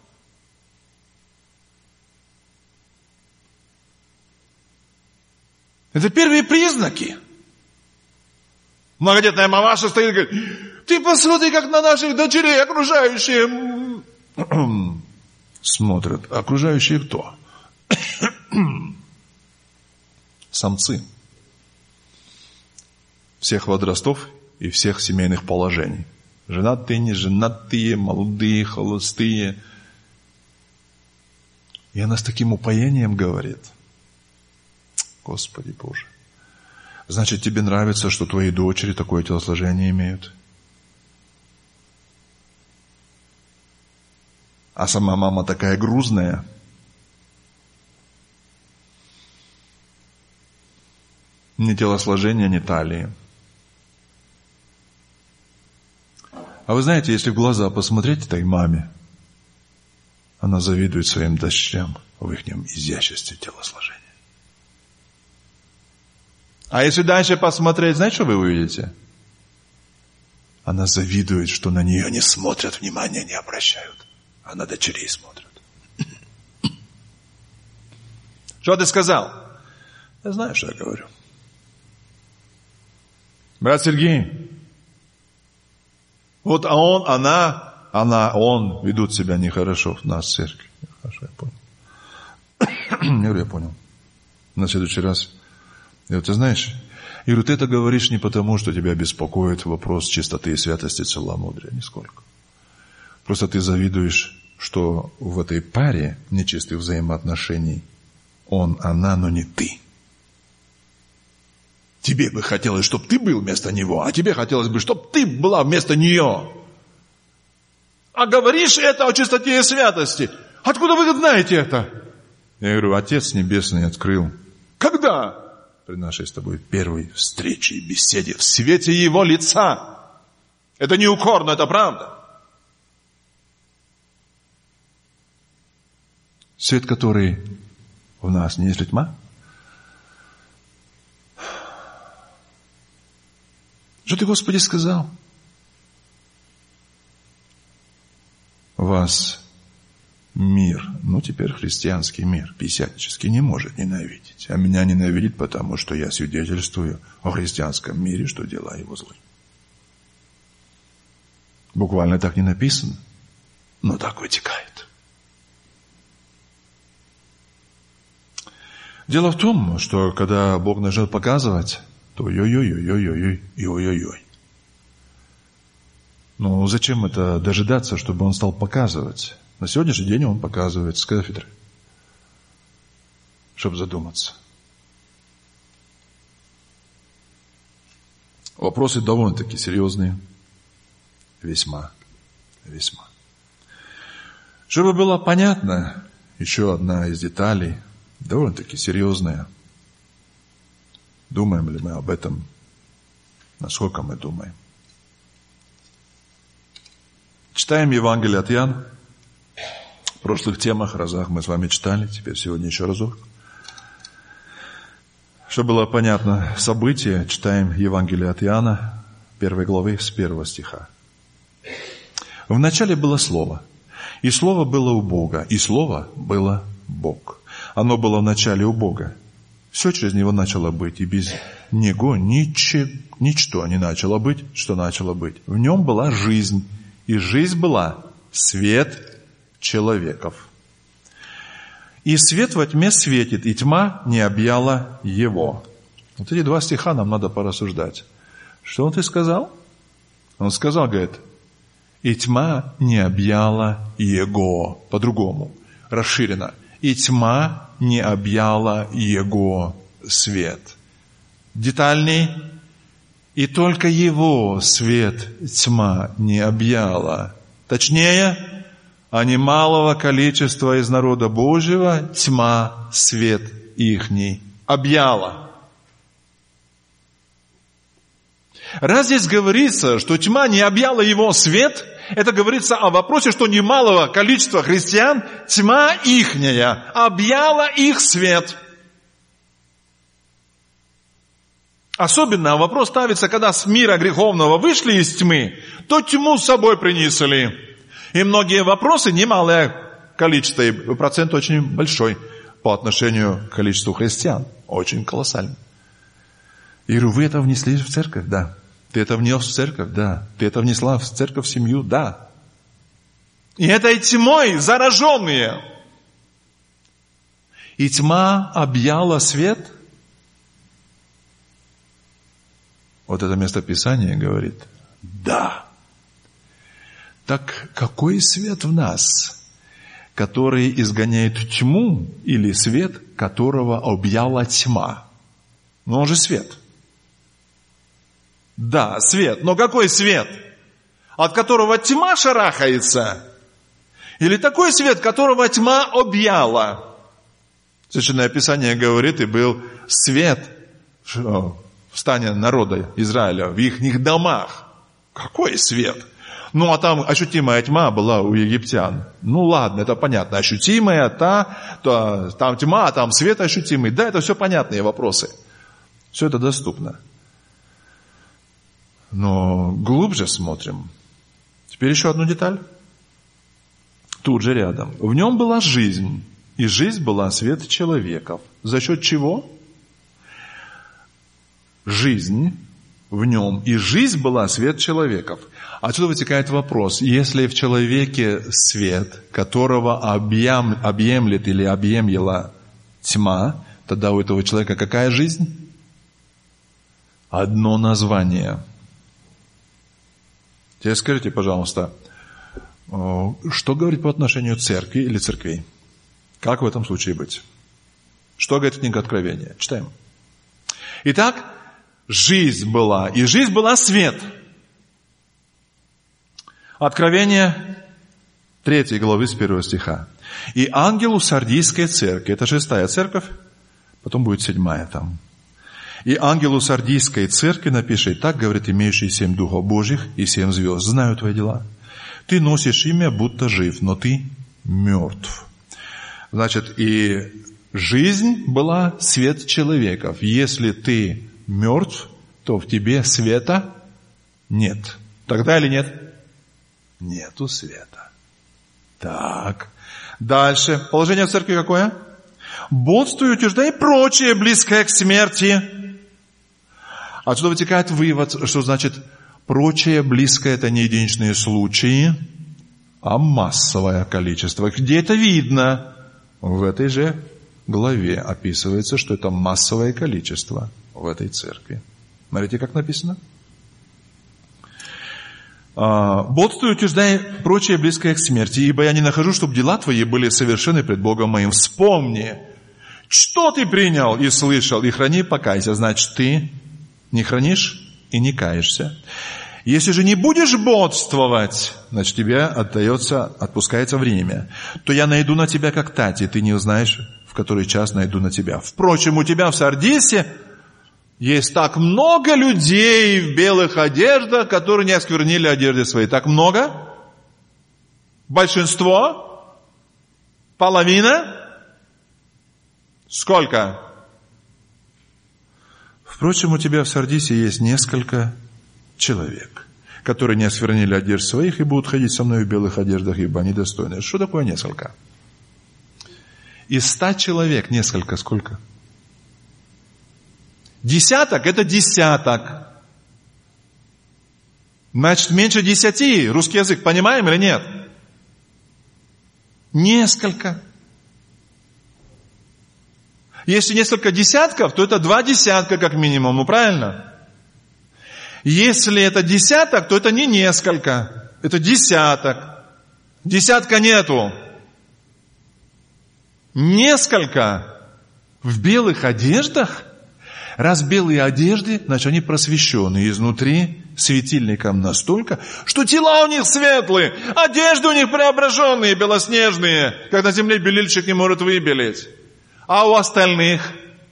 Speaker 1: Это первые признаки. Многодетная мамаша стоит и говорит, ты посмотри, как на наших дочерей окружающие смотрят. Окружающие кто? Самцы. Всех возрастов и всех семейных положений. Женатые, неженатые, молодые, холостые. И она с таким упоением говорит. Господи Боже. Значит, тебе нравится, что твои дочери такое телосложение имеют? А сама мама такая грузная. Ни телосложения, ни талии. А вы знаете, если в глаза посмотреть этой маме, она завидует своим дочерям в их изяществе телосложения. А если дальше посмотреть, знаете, что вы увидите? Она завидует, что на нее не смотрят, внимания не обращают. А на дочерей смотрят. Что ты сказал? Я знаю, что я говорю. Брат Сергей, вот а он, она, она, он ведут себя нехорошо в нас в церкви. Хорошо, я понял. Я говорю, я понял. На следующий раз. И вот ты знаешь, я говорю, ты это говоришь не потому, что тебя беспокоит вопрос чистоты и святости целомудрия, нисколько. Просто ты завидуешь, что в этой паре нечистых взаимоотношений он, она, но не ты. Тебе бы хотелось, чтобы ты был вместо него, а тебе хотелось бы, чтобы ты была вместо нее. А говоришь это о чистоте и святости. Откуда вы знаете это? Я говорю, Отец Небесный открыл. Когда? При нашей с тобой первой встрече и беседе в свете Его лица. Это не укор, но это правда. Свет, который в нас, не есть ли тьма? Что ты, Господи, сказал? Вас мир, ну теперь христианский мир, пятидесятнический, не может ненавидеть. А меня ненавидит, потому что я свидетельствую о христианском мире, что дела его злы. Буквально так не написано, но так вытекает. Дело в том, что когда Бог начал показывать, то ой-ой-ой-ой-ой-ой и ой-ой-ой. Ну, зачем это дожидаться, чтобы Он стал показывать? На сегодняшний день Он показывает с кафедры, чтобы задуматься. Вопросы довольно-таки серьезные. Весьма, весьма. Чтобы было понятно, еще одна из деталей, довольно-таки серьезная. Думаем ли мы об этом? Насколько мы думаем? Читаем Евангелие от Иоанна. В прошлых темах, разах мы с вами читали, теперь сегодня еще разок. Чтобы было понятно событие, читаем Евангелие от Иоанна, первой главы, с первого стиха. В начале было Слово, и Слово было у Бога, и Слово было Бог. Оно было в начале у Бога. Все через Него начало быть, и без Него ничего, ничто не начало быть, что начало быть. В Нем была жизнь, и жизнь была свет человеков. И свет во тьме светит, и тьма не объяла Его. Вот эти два стиха нам надо порассуждать. Что Он ты сказал? Он сказал, говорит, и тьма не объяла Его. По-другому, расширенно. И тьма не объяла Его свет. Детальней. И только Его свет тьма не объяла. Точнее, а немалого количества из народа Божьего тьма свет ихний объяла. Раз здесь говорится, что тьма не объяла Его свет, это говорится о вопросе, что немалого количества христиан тьма ихняя объяла их свет. Особенно вопрос ставится, когда с мира греховного вышли из тьмы, то тьму с собой принесли. И многие вопросы, немалое количество, и процент очень большой по отношению к количеству христиан. Очень колоссальный. И говорю, вы это внесли в церковь? Да. Ты это внес в церковь? Да. Ты это внесла в церковь, в семью? Да. И этой тьмой зараженные. И тьма объяла свет. Вот это местописание говорит, да. Так какой свет в нас, который изгоняет тьму, или свет, которого объяла тьма? Ну, он же свет. Да, свет. Но какой свет? От которого тьма шарахается? Или такой свет, которого тьма объяла? Священное Писание говорит, и был свет в стане народа Израиля, в их домах. Какой свет? Ну, а там ощутимая тьма была у египтян. Ну, ладно, это понятно. Ощутимая, та, то, там тьма, а там свет ощутимый. Да, это все понятные вопросы. Все это доступно. Но глубже смотрим. Теперь еще одну деталь. Тут же рядом. В нем была жизнь, и жизнь была свет человеков. За счет чего? Жизнь в нем, и жизнь была свет человеков. Отсюда вытекает вопрос. Если в человеке свет, которого объем, объемлет или объемлила тьма, тогда у этого человека какая жизнь? Одно название. Теперь скажите, пожалуйста, что говорить по отношению к церкви или церквей? Как в этом случае быть? Что говорит книга Откровения? Читаем. Итак, жизнь была, и жизнь была свет. Откровение третьей главы с первого стиха. И ангелу Сардийской церкви, это шестая церковь, потом будет седьмая там. И ангелу Сардийской церкви напиши: так говорит имеющий семь духов Божьих и семь звезд. Знаю твои дела. Ты носишь имя, будто жив, но ты мертв. Значит, и жизнь была свет человеков. Если ты мертв, то в тебе света нет. Тогда или нет? Нету света. Так. Дальше. Положение в церкви какое? Бодствуй, утверждай прочее, близкое к смерти. Отсюда вытекает вывод, что значит прочее, близкое — это не единичные случаи, а массовое количество. Где это видно? В этой же главе описывается, что это массовое количество в этой церкви. Смотрите, как написано. «Бодствуй, утверждай прочее, близкое к смерти, ибо я не нахожу, чтобы дела твои были совершены пред Богом моим. Вспомни, что ты принял и слышал, и храни, покайся». Значит, ты не хранишь и не каешься. Если же не будешь бодствовать, значит, тебе отдается, отпускается время, то я найду на тебя как тати, ты не узнаешь, в который час найду на тебя. Впрочем, у тебя в Сардисе есть так много людей в белых одеждах, которые не осквернили одежды свои. Так много? Большинство? Половина? Сколько? Впрочем, у тебя в Сардисе есть несколько человек, которые не осквернили одежд своих и будут ходить со мной в белых одеждах, ибо они достойны. Что такое несколько? Из ста человек несколько сколько? Десяток – это десяток. Значит, меньше десяти. Русский язык понимаем или нет? Несколько. Если несколько десятков, то это два десятка как минимум. Ну, правильно? Если это десяток, то это не несколько. Это десяток. Десятка нету. Несколько в белых одеждах. Раз белые одежды, значит, они просвещенные изнутри светильником настолько, что тела у них светлые, одежды у них преображенные, белоснежные, как на земле белильщик не может выбелить. А у остальных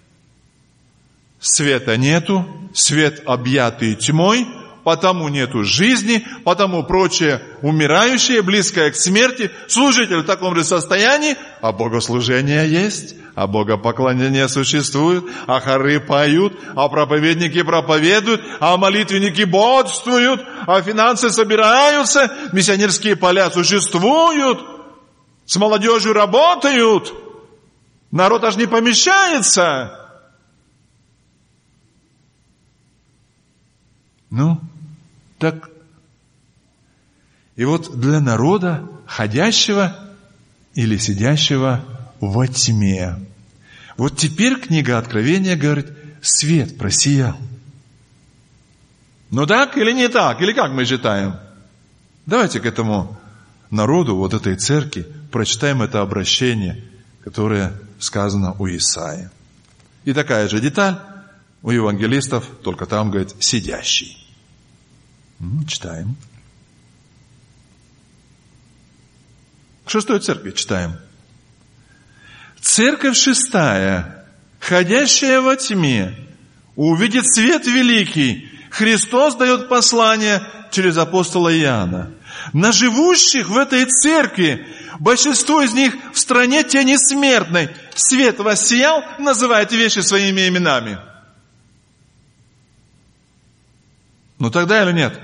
Speaker 1: света нету, свет объятый тьмой, потому нету жизни, потому прочее умирающее, близкое к смерти, служитель в таком же состоянии, а богослужение есть, а богопоклонение существует, а хоры поют, а проповедники проповедуют, а молитвенники бодствуют, а финансы собираются, миссионерские поля существуют, с молодежью работают, народ аж не помещается. Ну, так, и вот для народа, ходящего или сидящего во тьме. Вот теперь книга Откровения говорит, свет просиял. Ну так или не так? Или как мы считаем? Давайте к этому народу, вот этой церкви, прочитаем это обращение, которое сказано у Исаии. И такая же деталь у евангелистов, только там говорит «сидящий». Читаем. К шестой церкви читаем. Церковь шестая, ходящая во тьме, увидит свет великий. Христос дает послание через апостола Иоанна. На живущих в этой церкви, большинство из них в стране тени смертной, свет воссиял, называет вещи своими именами. Ну тогда или нет?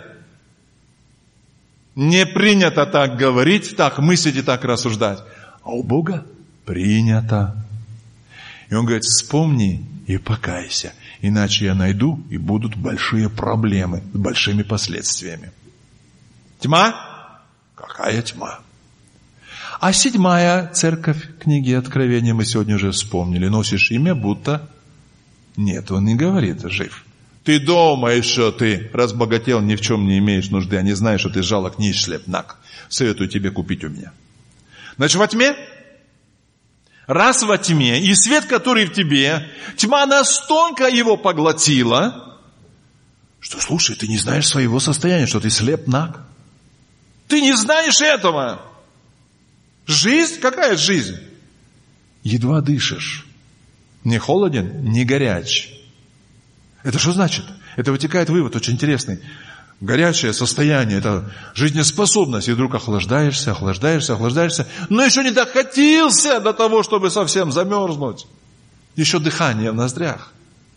Speaker 1: Не принято так говорить, так мыслить и так рассуждать. А у Бога принято. И Он говорит, вспомни и покайся, иначе я найду, и будут большие проблемы с большими последствиями. Тьма? Какая тьма? А седьмая церковь книги Откровения мы сегодня уже вспомнили. Носишь имя, будто нет, он не говорит, жив. Ты думаешь, что ты разбогател, ни в чем не имеешь нужды, а не знаешь, что ты жалок, нищ, слеп, наг. Советую тебе купить у меня. Значит, во тьме? Раз во тьме, и свет, который в тебе, тьма настолько его поглотила, что, слушай, ты не знаешь своего состояния, что ты слеп, наг. Ты не знаешь этого. Жизнь? Какая жизнь? Едва дышишь. Не холоден, не горяч. Это что значит? Это вытекает вывод очень интересный. Горячее состояние, это жизнеспособность. И вдруг охлаждаешься, охлаждаешься, охлаждаешься. Но еще не докатился до того, чтобы совсем замерзнуть. Еще дыхание в ноздрях.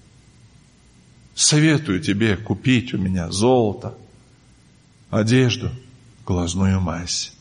Speaker 1: Советую тебе купить у меня золото, одежду, глазную мазь.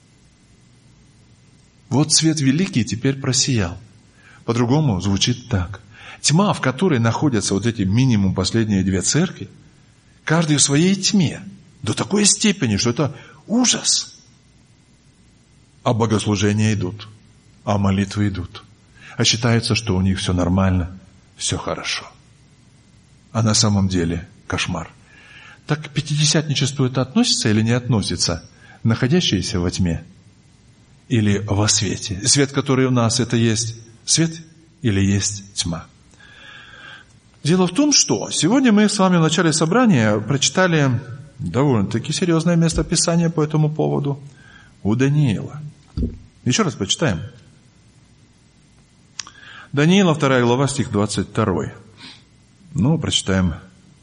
Speaker 1: Вот свет великий теперь просиял. По-другому звучит так. Тьма, в которой находятся вот эти минимум последние две церкви, каждый в своей тьме, до такой степени, что это ужас. А богослужения идут, а молитвы идут. А считается, что у них все нормально, все хорошо. А на самом деле кошмар. Так к пятидесятничеству это относится или не относится? Находящиеся во тьме или во свете? Свет, который у нас, это есть свет или есть тьма? Дело в том, что сегодня мы с вами в начале собрания прочитали довольно-таки серьезное местописание по этому поводу у Даниила. Еще раз прочитаем. Даниила, вторая глава, стих двадцать два. Ну, прочитаем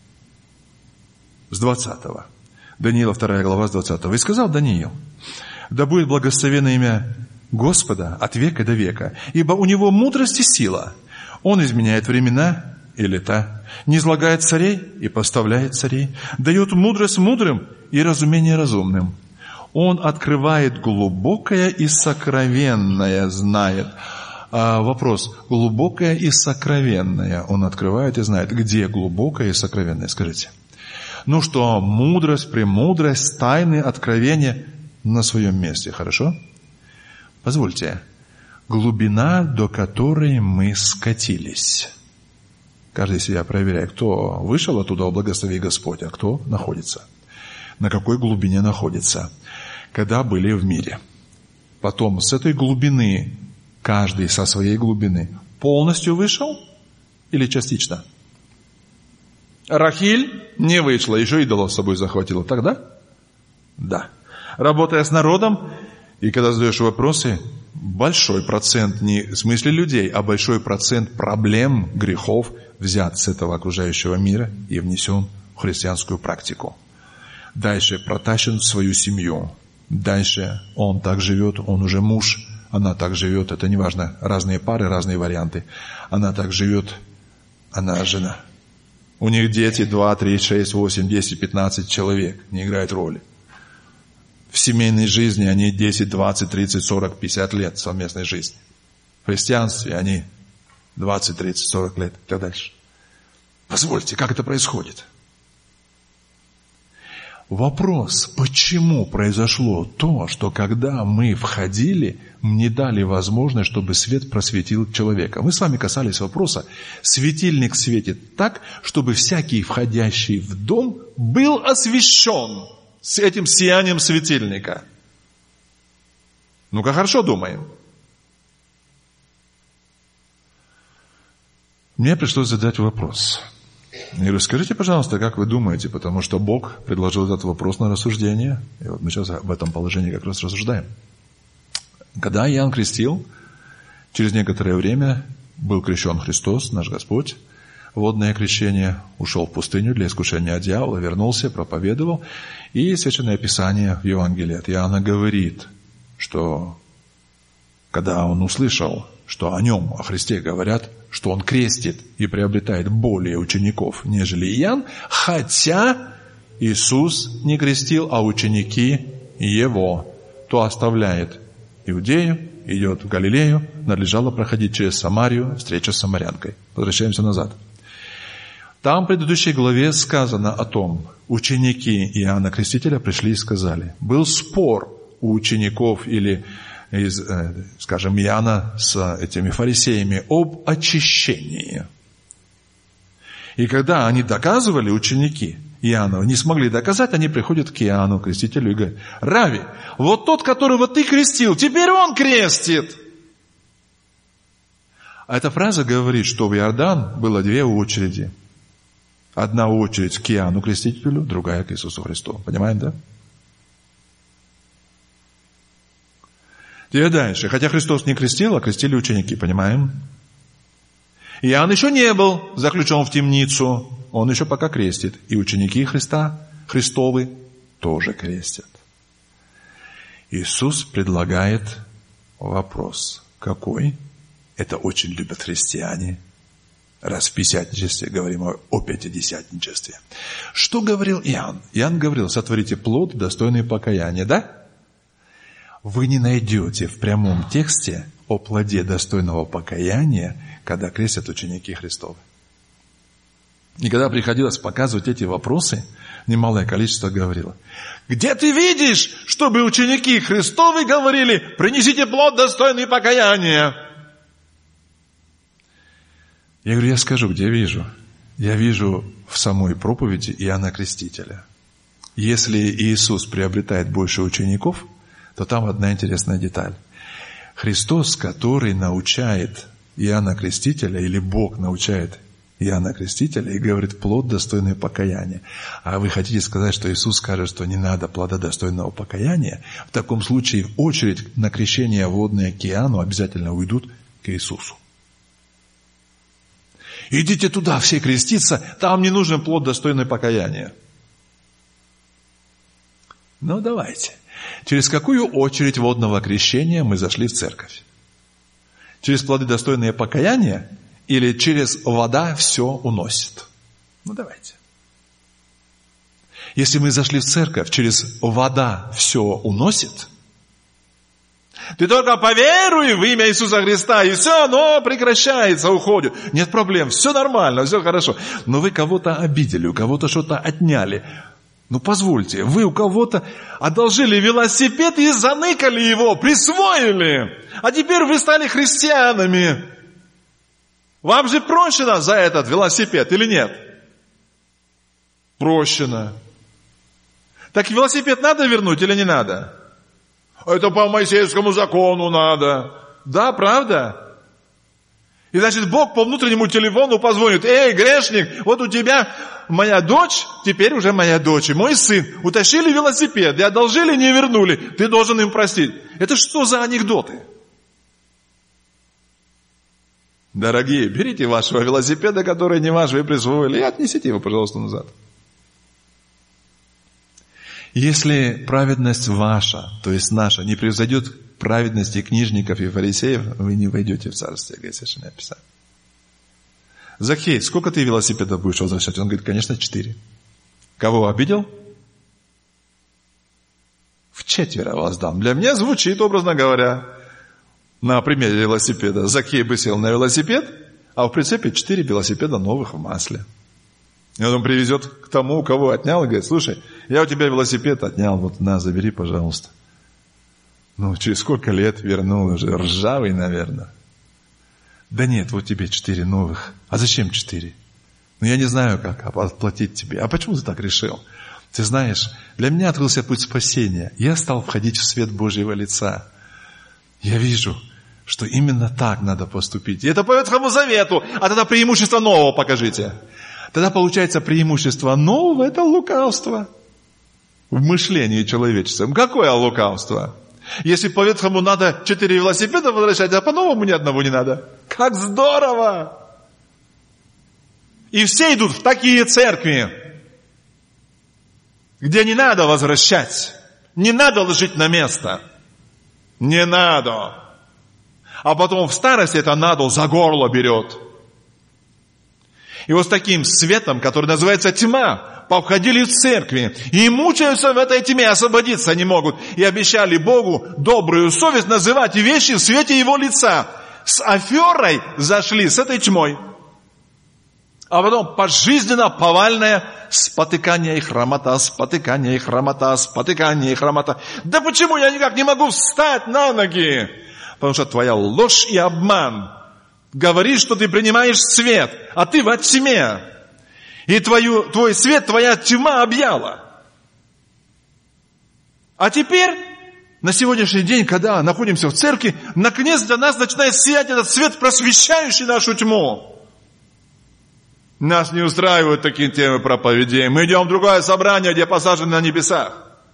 Speaker 1: с двадцатого. Даниила, вторая глава, с двадцатого. «И сказал Даниил, да будет благословенно имя Господа от века до века, ибо у Него мудрость и сила. Он изменяет времена и лета, низлагает царей и поставляет царей, дает мудрость мудрым и разумение разумным. Он открывает глубокое и сокровенное, знает». А вопрос, глубокое и сокровенное Он открывает и знает. Где глубокое и сокровенное, скажите? Ну что, мудрость, премудрость, тайны, откровения на своем месте, хорошо? Позвольте, глубина, до которой мы скатились. Каждый себя проверяет, кто вышел оттуда, о благослови Господь, а кто находится. На какой глубине находится. Когда были в мире. Потом с этой глубины, каждый со своей глубины, полностью вышел или частично? Рахиль не вышла, еще идолов с собой захватила. Тогда? Да. Работая с народом, и когда задаешь вопросы, большой процент, не в смысле людей, а большой процент проблем, грехов взят с этого окружающего мира и внесен в христианскую практику. Дальше протащен в свою семью. Дальше он так живет, он уже муж, она так живет, это не важно, разные пары, разные варианты. Она так живет, она жена. У них дети два, три, шесть, восемь, десять, пятнадцать человек, не играет роли. В семейной жизни они десять, двадцать, тридцать, сорок, пятьдесят лет совместной жизни. В христианстве они двадцать, тридцать, сорок лет и так дальше. Позвольте, как это происходит? Вопрос, почему произошло то, что когда мы входили, мне дали возможность, чтобы свет просветил человека. Мы с вами касались вопроса, светильник светит так, чтобы всякий входящий в дом был освещен с этим сиянием светильника. Ну-ка, хорошо думаем. Мне пришлось задать вопрос. Я говорю, скажите, пожалуйста, как вы думаете, потому что Бог предложил этот вопрос на рассуждение. И вот мы сейчас в этом положении как раз рассуждаем. Когда Иоанн крестил, через некоторое время был крещен Христос, наш Господь, водное крещение, ушел в пустыню для искушения от дьявола, вернулся, проповедовал. И Священное Писание в Евангелии от Иоанна говорит, что когда он услышал, что о нем, о Христе говорят, что он крестит и приобретает более учеников, нежели Иоанн, хотя Иисус не крестил, а ученики Его. Кто оставляет Иудею, идет в Галилею, надлежало проходить через Самарию, встреча с самарянкой. Возвращаемся назад. Там в предыдущей главе сказано о том, ученики Иоанна Крестителя пришли и сказали. Был спор у учеников или, из, скажем, Иоанна с этими фарисеями об очищении. И когда они доказывали, ученики Иоанна не смогли доказать, они приходят к Иоанну Крестителю и говорят: Рави, вот тот, которого ты крестил, теперь он крестит. А эта фраза говорит, что в Иордан было две очереди. Одна очередь к Иоанну Крестителю, другая к Иисусу Христу. Понимаем, да? Теперь дальше. Хотя Христос не крестил, а крестили ученики. Понимаем? Иоанн еще не был заключен в темницу. Он еще пока крестит. И ученики Христа, Христовы, тоже крестят. Иисус предлагает вопрос. Какой? Это очень любят христиане. Раз в пятидесятничестве говорим о пятидесятничестве. Что говорил Иоанн? Иоанн говорил: сотворите плод, достойный покаяния, да? Вы не найдете в прямом тексте о плоде достойного покаяния, когда крестят ученики Христовы. И когда приходилось показывать эти вопросы, немалое количество говорило: где ты видишь, чтобы ученики Христовы говорили: принесите плод, достойный покаяния? Я говорю, я скажу, где вижу. Я вижу в самой проповеди Иоанна Крестителя. Если Иисус приобретает больше учеников, то там одна интересная деталь. Христос, который научает Иоанна Крестителя, или Бог научает Иоанна Крестителя и говорит: плод, достойный покаяния. А вы хотите сказать, что Иисус скажет, что не надо плода, достойного покаяния? В таком случае в очередь на крещение водное к Иоанну обязательно уйдут к Иисусу. Идите туда, все креститься, там не нужен плод, достойный покаяния. Ну, давайте. Через какую очередь водного крещения мы зашли в церковь? Через плоды, достойные покаяния, или через вода все уносит? Ну, давайте. Если мы зашли в церковь, через вода все уносит, ты только поверуй в имя Иисуса Христа, и все, оно прекращается, уходит. Нет проблем, все нормально, все хорошо. Но вы кого-то обидели, у кого-то что-то отняли. Ну, позвольте, вы у кого-то одолжили велосипед и заныкали его, присвоили. А теперь вы стали христианами. Вам же прощено за этот велосипед или нет? Прощено. Так велосипед надо вернуть или не надо? Это по Моисеевскому закону надо. Да, правда? И значит, Бог по внутреннему телефону позвонит: эй, грешник, вот у тебя моя дочь, теперь уже моя дочь, и мой сын утащили велосипед, и одолжили, не вернули, ты должен им простить. Это что за анекдоты? Дорогие, берите вашего велосипеда, который не ваш, вы присвоили, и отнесите его, пожалуйста, назад. Если праведность ваша, то есть наша, не превзойдет праведности книжников и фарисеев, вы не войдете в Царствие, говорит Священное Писание. Закхей, сколько ты велосипедов будешь возвращать? Он говорит, конечно, четыре. Кого обидел? Вчетверо воздам. Для меня звучит, образно говоря, на примере велосипеда. Закхей бы сел на велосипед, а в прицепе четыре велосипеда новых в масле. И он привезет к тому, у кого отнял, и говорит: слушай, я у тебя велосипед отнял, вот на, забери, пожалуйста. Ну, через сколько лет вернул уже, ржавый, наверное. Да нет, вот тебе четыре новых. А зачем четыре? Ну, я не знаю, как отплатить тебе. А почему ты так решил? Ты знаешь, для меня открылся путь спасения. Я стал входить в свет Божьего лица. Я вижу, что именно так надо поступить. И это по Ветхому Завету. А тогда преимущество нового покажите. Тогда получается преимущество нового – это лукавство в мышлении человеческом. Какое лукавство? Если по Ветхому надо четыре велосипеда возвращать, а по новому ни одного не надо. Как здорово! И все идут в такие церкви, где не надо возвращать, не надо ложить на место. Не надо. А потом в старости это надо за горло берет. И вот с таким светом, который называется тьма, повходили в церкви и мучаются в этой тьме, освободиться не могут. И обещали Богу добрую совесть называть вещи в свете Его лица. С аферой зашли с этой тьмой. А потом пожизненно повальное спотыкание и хромота, спотыкание и хромота, спотыкание и хромота. Да почему я никак не могу встать на ноги? Потому что твоя ложь и обман говорит, что ты принимаешь свет, а ты во тьме. И твою, твой свет, твоя тьма объяла. А теперь, на сегодняшний день, когда находимся в церкви, наконец для нас начинает сиять этот свет, просвещающий нашу тьму. Нас не устраивают такие темы проповедей. Мы идем в другое собрание, где посажены на небесах.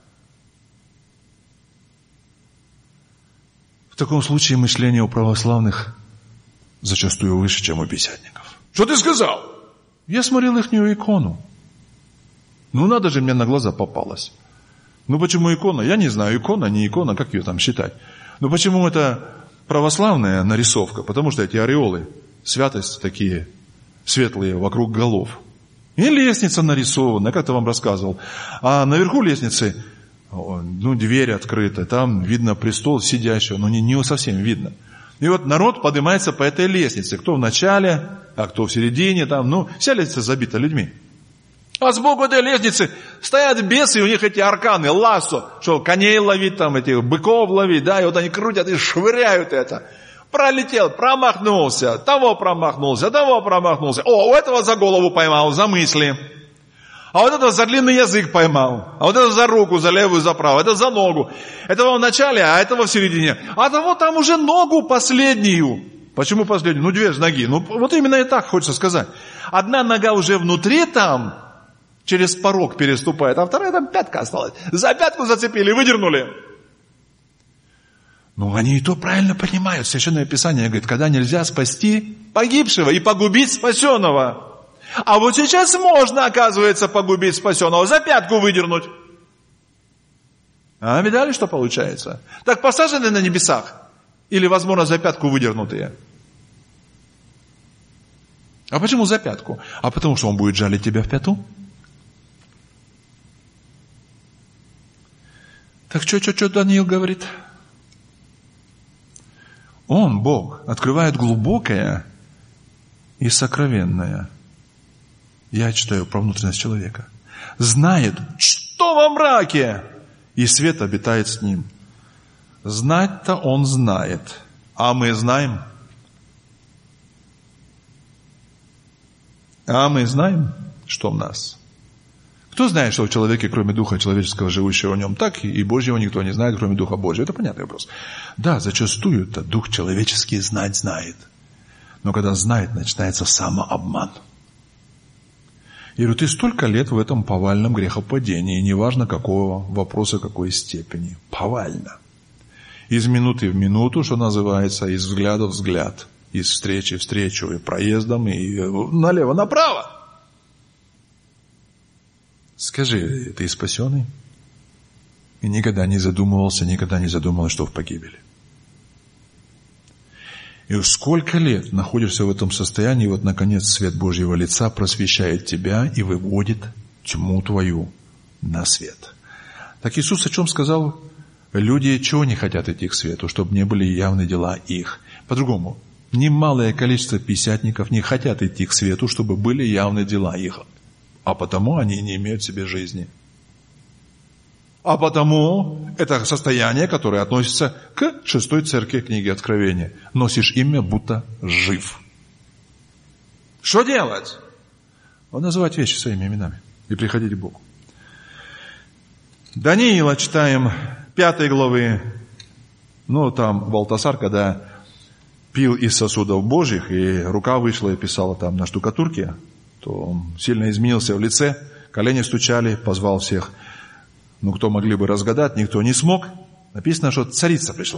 Speaker 1: В таком случае мышление у православных зачастую выше, чем у пятидесятников. Что ты сказал? Я смотрел ихнюю икону. Ну, надо же, мне на глаза попалось. Ну, почему икона? Я не знаю, икона, не икона, как ее там считать. Ну, почему это православная нарисовка? Потому что эти ореолы, святость такие светлые вокруг голов. И лестница нарисована, как-то вам рассказывал. А наверху лестницы, ну, дверь открыта, там видно престол сидящего, но не, не совсем видно. И вот народ поднимается по этой лестнице. Кто в начале, а кто в середине, там, ну, вся лестница забита людьми. А сбоку этой лестницы стоят бесы, и у них эти арканы, лассо, что коней ловить, там, этих быков ловить, да, и вот они крутят и швыряют это. Пролетел, промахнулся, того промахнулся, того промахнулся. О, у этого за голову поймал, за мысли. А вот этого за длинный язык поймал. А вот это за руку, за левую, за правую. Это за ногу. Этого в начале, а этого в середине. А того там уже ногу последнюю. Почему последнюю? Ну, две же ноги. Ну, вот именно и так хочется сказать. Одна нога уже внутри там, через порог переступает, а вторая там пятка осталась. За пятку зацепили, выдернули. Ну, они и то правильно понимают. Священное Писание говорит, когда нельзя спасти погибшего и погубить спасенного. А вот сейчас можно, оказывается, погубить спасенного, за пятку выдернуть. А видали, что получается? Так посажены на небесах или, возможно, за пятку выдернутые? А почему за пятку? А потому что он будет жалить тебя в пяту. Так что, что, что Даниил говорит? Он, Бог, открывает глубокое и сокровенное. Я читаю про внутренность человека. Знает, что во мраке, и свет обитает с ним. Знать-то он знает, а мы знаем. А мы знаем, что в нас. Кто знает, что в человеке, кроме духа человеческого, живущего в нем, так и Божьего никто не знает, кроме духа Божьего. Это понятный вопрос. Да, зачастую-то дух человеческий знать знает. Но когда знает, начинается самообман. Я говорю, ты столько лет в этом повальном грехопадении, неважно какого вопроса, какой степени. Повально. Из минуты в минуту, что называется, из взгляда в взгляд, из встречи в встречу, и проездом, и налево-направо. Скажи, ты спасенный? И никогда не задумывался, никогда не задумывался, что в погибели. И сколько лет находишься в этом состоянии, и вот, наконец, свет Божьего лица просвещает тебя и выводит тьму твою на свет. Так Иисус о чем сказал? Люди чего не хотят идти к свету? Чтобы не были явны дела их. По-другому, немалое количество пятидесятников не хотят идти к свету, чтобы были явны дела их. А потому они не имеют в себе жизни. А потому это состояние, которое относится к шестой церкви книги Откровения. Носишь имя, будто жив. Что делать? Он называть вещи своими именами и приходить к Богу. Даниила читаем пятой главы. Ну, там Валтасар, когда пил из сосудов Божьих, и рука вышла и писала там на штукатурке, то он сильно изменился в лице, колени стучали, позвал всех. Ну, кто могли бы разгадать, никто не смог. Написано, что царица пришла.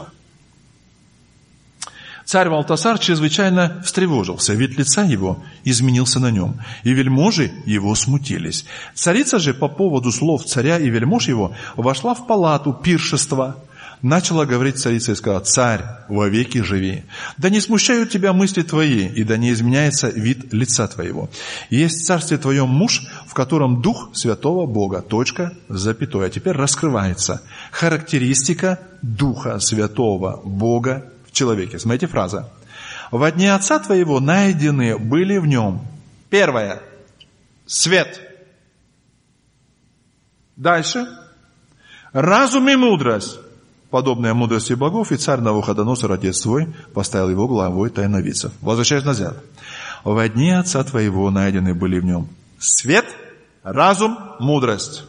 Speaker 1: Царь Валтасар чрезвычайно встревожился, вид лица его изменился на нем, и вельможи его смутились. Царица же по поводу слов царя и вельмож его вошла в палату пиршества, Начала говорить царица и сказала: «Царь, вовеки живи. Да не смущают тебя мысли твои, и да не изменяется вид лица твоего. Есть в царстве твоем муж, в котором Дух Святого Бога». Точка, запятая. А теперь раскрывается характеристика Духа Святого Бога в человеке. Смотрите фраза. «Во дне отца твоего найдены были в нем». Первое. Свет. Дальше. Разум и мудрость, подобная мудрости богов, и царь Навуходоносор, отец твой, поставил его главой тайновидцев. Возвращаясь назад. Во дне отца твоего найдены были в нем свет, разум, мудрость.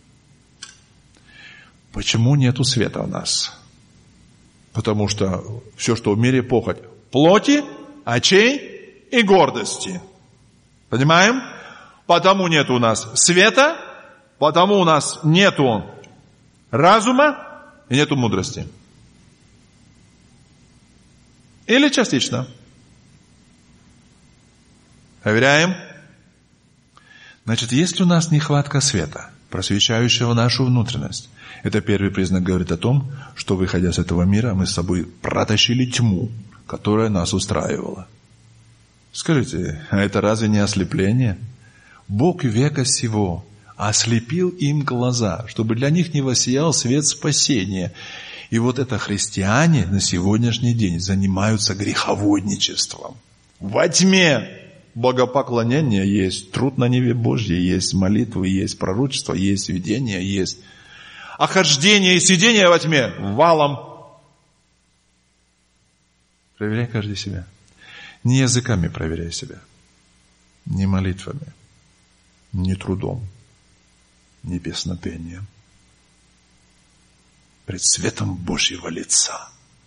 Speaker 1: Почему нету света у нас? Потому что все, что в мире, похоть плоти, очей и гордости. Понимаем? Потому нет у нас света, потому у нас нету разума и нету мудрости. Или частично. Проверяем. Значит, есть у нас нехватка света, просвещающего нашу внутренность. Это первый признак, говорит о том, что, выходя с этого мира, мы с собой протащили тьму, которая нас устраивала. Скажите, а это разве не ослепление? Бог века сего ослепил им глаза, чтобы для них не воссиял свет спасения. И вот это христиане на сегодняшний день занимаются греховодничеством. Во тьме богопоклонение есть, труд на небе Божье есть, молитвы есть, пророчество есть, видение есть. А хождение и сидение во тьме валом. Проверяй каждый себя. Не языками проверяй себя, не молитвами, не трудом, не песнопением. Пред светом Божьего лица.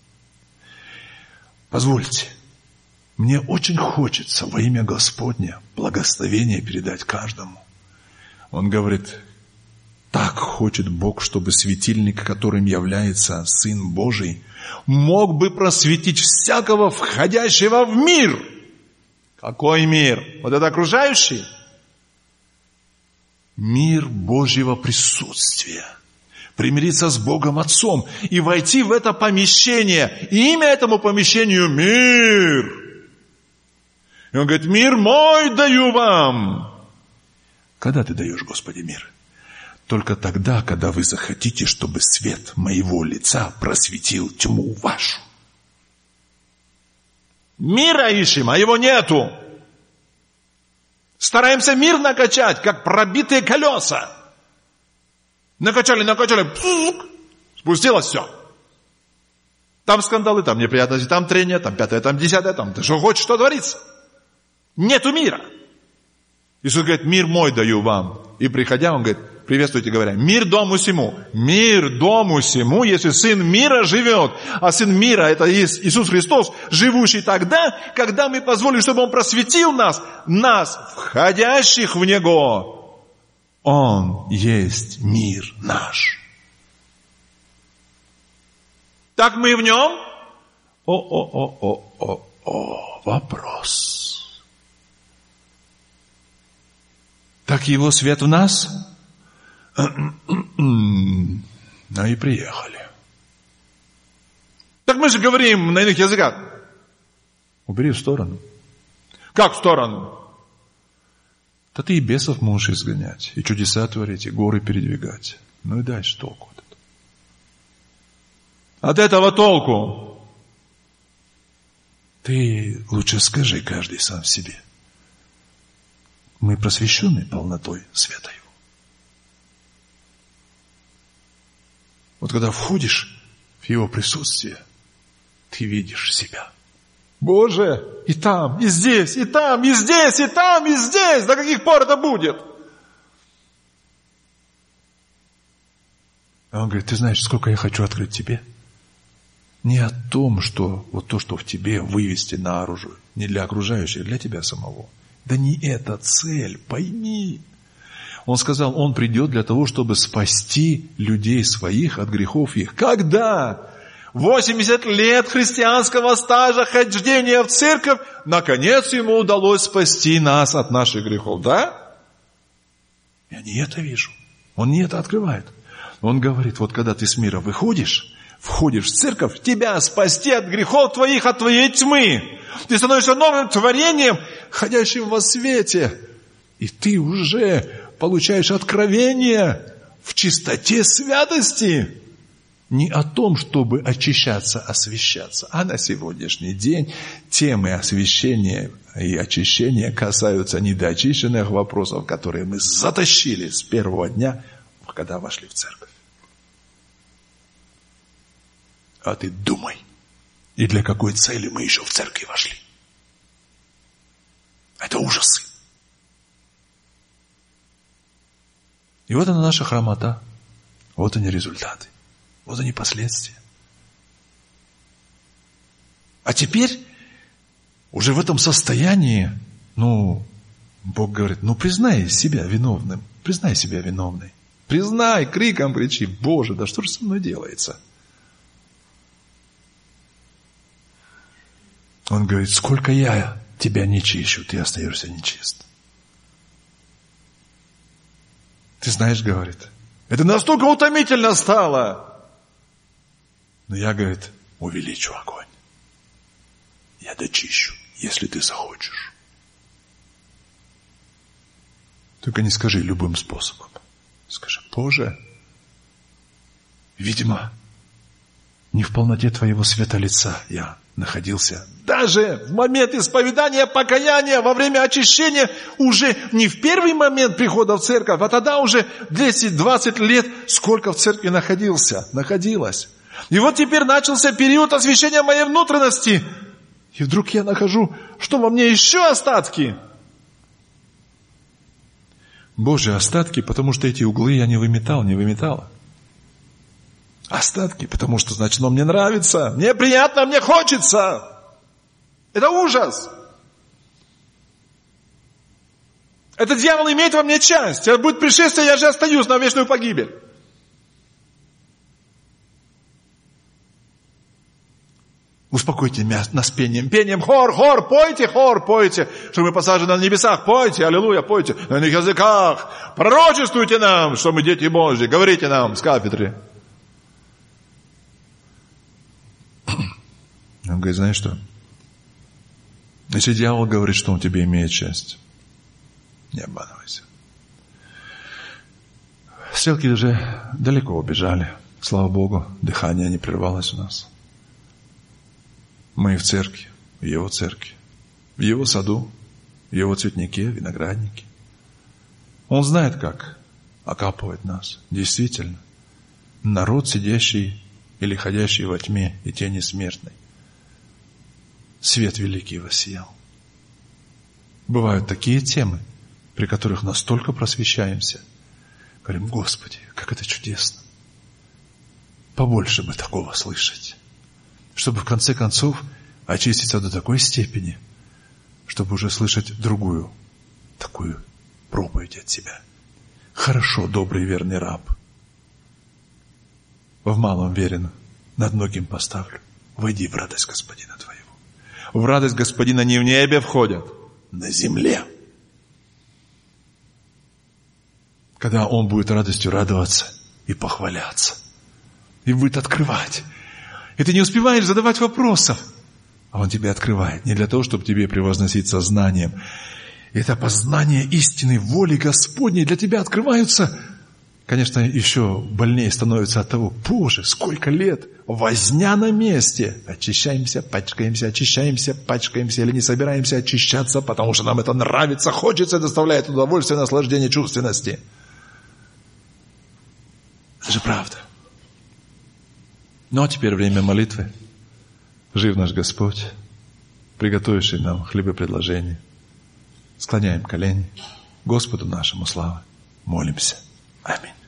Speaker 1: Позвольте, мне очень хочется во имя Господне благословение передать каждому. Он говорит: так хочет Бог, чтобы светильник, которым является Сын Божий, мог бы просветить всякого входящего в мир. Какой мир? Вот это окружающий? Мир Божьего присутствия. Примириться с Богом Отцом и войти в это помещение. И имя этому помещению — мир. И он говорит: мир мой даю вам. Когда ты даешь, Господи, мир? Только тогда, когда вы захотите, чтобы свет моего лица просветил тьму вашу. Мира ищем, а его нету. Стараемся мир накачать, как пробитые колеса. Накачали, накачали, пфф, спустилось все. Там скандалы, там неприятности, там трения, там пятое, там десятое, там ты что хочешь, что творится. Нету мира. Иисус говорит: мир мой даю вам. И приходя, он говорит: приветствуйте, говоря: мир дому сему. Мир дому сему, если Сын мира живет. А Сын мира — это есть Иисус Христос, живущий тогда, когда мы позволим, чтобы Он просветил нас, нас, входящих в Него. Он есть мир наш. Так мы в Нем? О-о-о-о-о-о, вопрос. Так Его свет в нас? Ну и приехали. Так мы же говорим на иных языках. Убери в сторону. Как в сторону? Да ты и бесов можешь изгонять, и чудеса творить, и горы передвигать. Ну и дальше толку от этого. От этого толку. Ты лучше скажи каждый сам себе: мы просвещены полнотой света Его. Вот когда входишь в Его присутствие, ты видишь себя. Боже, и там, и здесь, и там, и здесь, и там, и здесь. До каких пор это будет? А он говорит: ты знаешь, сколько я хочу открыть тебе? Не о том, что вот то, что в тебе, вывести наружу. Не для окружающих, для тебя самого. Да не это цель, пойми. Он сказал, Он придет для того, чтобы спасти людей своих от грехов их. Когда? восемьдесят лет христианского стажа, хождения в церковь, наконец Ему удалось спасти нас от наших грехов. Да? Я не это вижу. Он не это открывает. Он говорит: вот когда ты с мира выходишь, входишь в церковь, тебя спасти от грехов твоих, от твоей тьмы. Ты становишься новым творением, ходящим во свете. И ты уже получаешь откровение в чистоте святости. Не о том, чтобы очищаться, освящаться. А на сегодняшний день темы освящения и очищения касаются недоочищенных вопросов, которые мы затащили с первого дня, когда вошли в церковь. А ты думай, и для какой цели мы еще в церковь вошли. Это ужасы. И вот она наша хромота. Вот они результаты. Вот они последствия. А теперь, уже в этом состоянии, ну, Бог говорит, ну, признай себя виновным. Признай себя виновной. Признай, криком кричи, Боже, да что же со мной делается? Он говорит, сколько я тебя не чищу, ты остаешься нечист. Ты знаешь, говорит, это настолько утомительно стало. Но я, говорит, увеличу огонь. Я дочищу, если ты захочешь. Только не скажи любым способом. Скажи, Боже, видимо, не в полноте твоего света лица я находился. Даже в момент исповедания, покаяния, во время очищения, уже не в первый момент прихода в церковь, а тогда уже десять-двадцать лет, сколько в церкви находился, находилась. И вот теперь начался период освящения моей внутренности. И вдруг я нахожу, что во мне еще остатки. Божьи остатки, потому что эти углы я не выметал, не выметала. Остатки, потому что, значит, оно мне нравится, мне приятно, мне хочется. Это ужас. Этот дьявол имеет во мне часть. Если будет пришествие, я же остаюсь на вечную погибель. Успокойте нас пением. Пением хор, хор, пойте, хор, пойте. Что мы посажены на небесах, пойте, аллилуйя, пойте. На иных языках. Пророчествуйте нам, что мы дети Божьи. Говорите нам с кафедры. Он говорит, знаешь что? Если дьявол говорит, что он тебе имеет часть, не обманывайся. Стрелки уже далеко убежали. Слава Богу, дыхание не прервалось у нас. Мы в церкви, в Его церкви, в Его саду, в Его цветнике, винограднике. Он знает, как окапывать нас. Действительно, народ, сидящий или ходящий во тьме и тени смертной. Свет великий воссиял. Бывают такие темы, при которых настолько просвещаемся. Говорим, Господи, как это чудесно. Побольше бы такого слышать. Чтобы в конце концов очиститься до такой степени, чтобы уже слышать другую, такую проповедь от Тебя. Хорошо, добрый верный раб. В малом верен, над многим поставлю. Войди в радость Господина твоего. В радость Господина не в небе входят, на земле. Когда Он будет радостью радоваться и похваляться. И будет открывать. И ты не успеваешь задавать вопросов. А Он тебе открывает. Не для того, чтобы тебе превозноситься знанием. Это познание истины, воли Господней для тебя открываются. Конечно, еще больнее становится от того, Боже, сколько лет, возня на месте. Очищаемся, пачкаемся, очищаемся, пачкаемся, или не собираемся очищаться, потому что нам это нравится, хочется, доставляет удовольствие, наслаждение, чувственности. Это же правда. Ну, а теперь время молитвы. Жив наш Господь, приготовивший нам хлебопредложение. Склоняем колени. Господу нашему слава. Молимся. Аминь.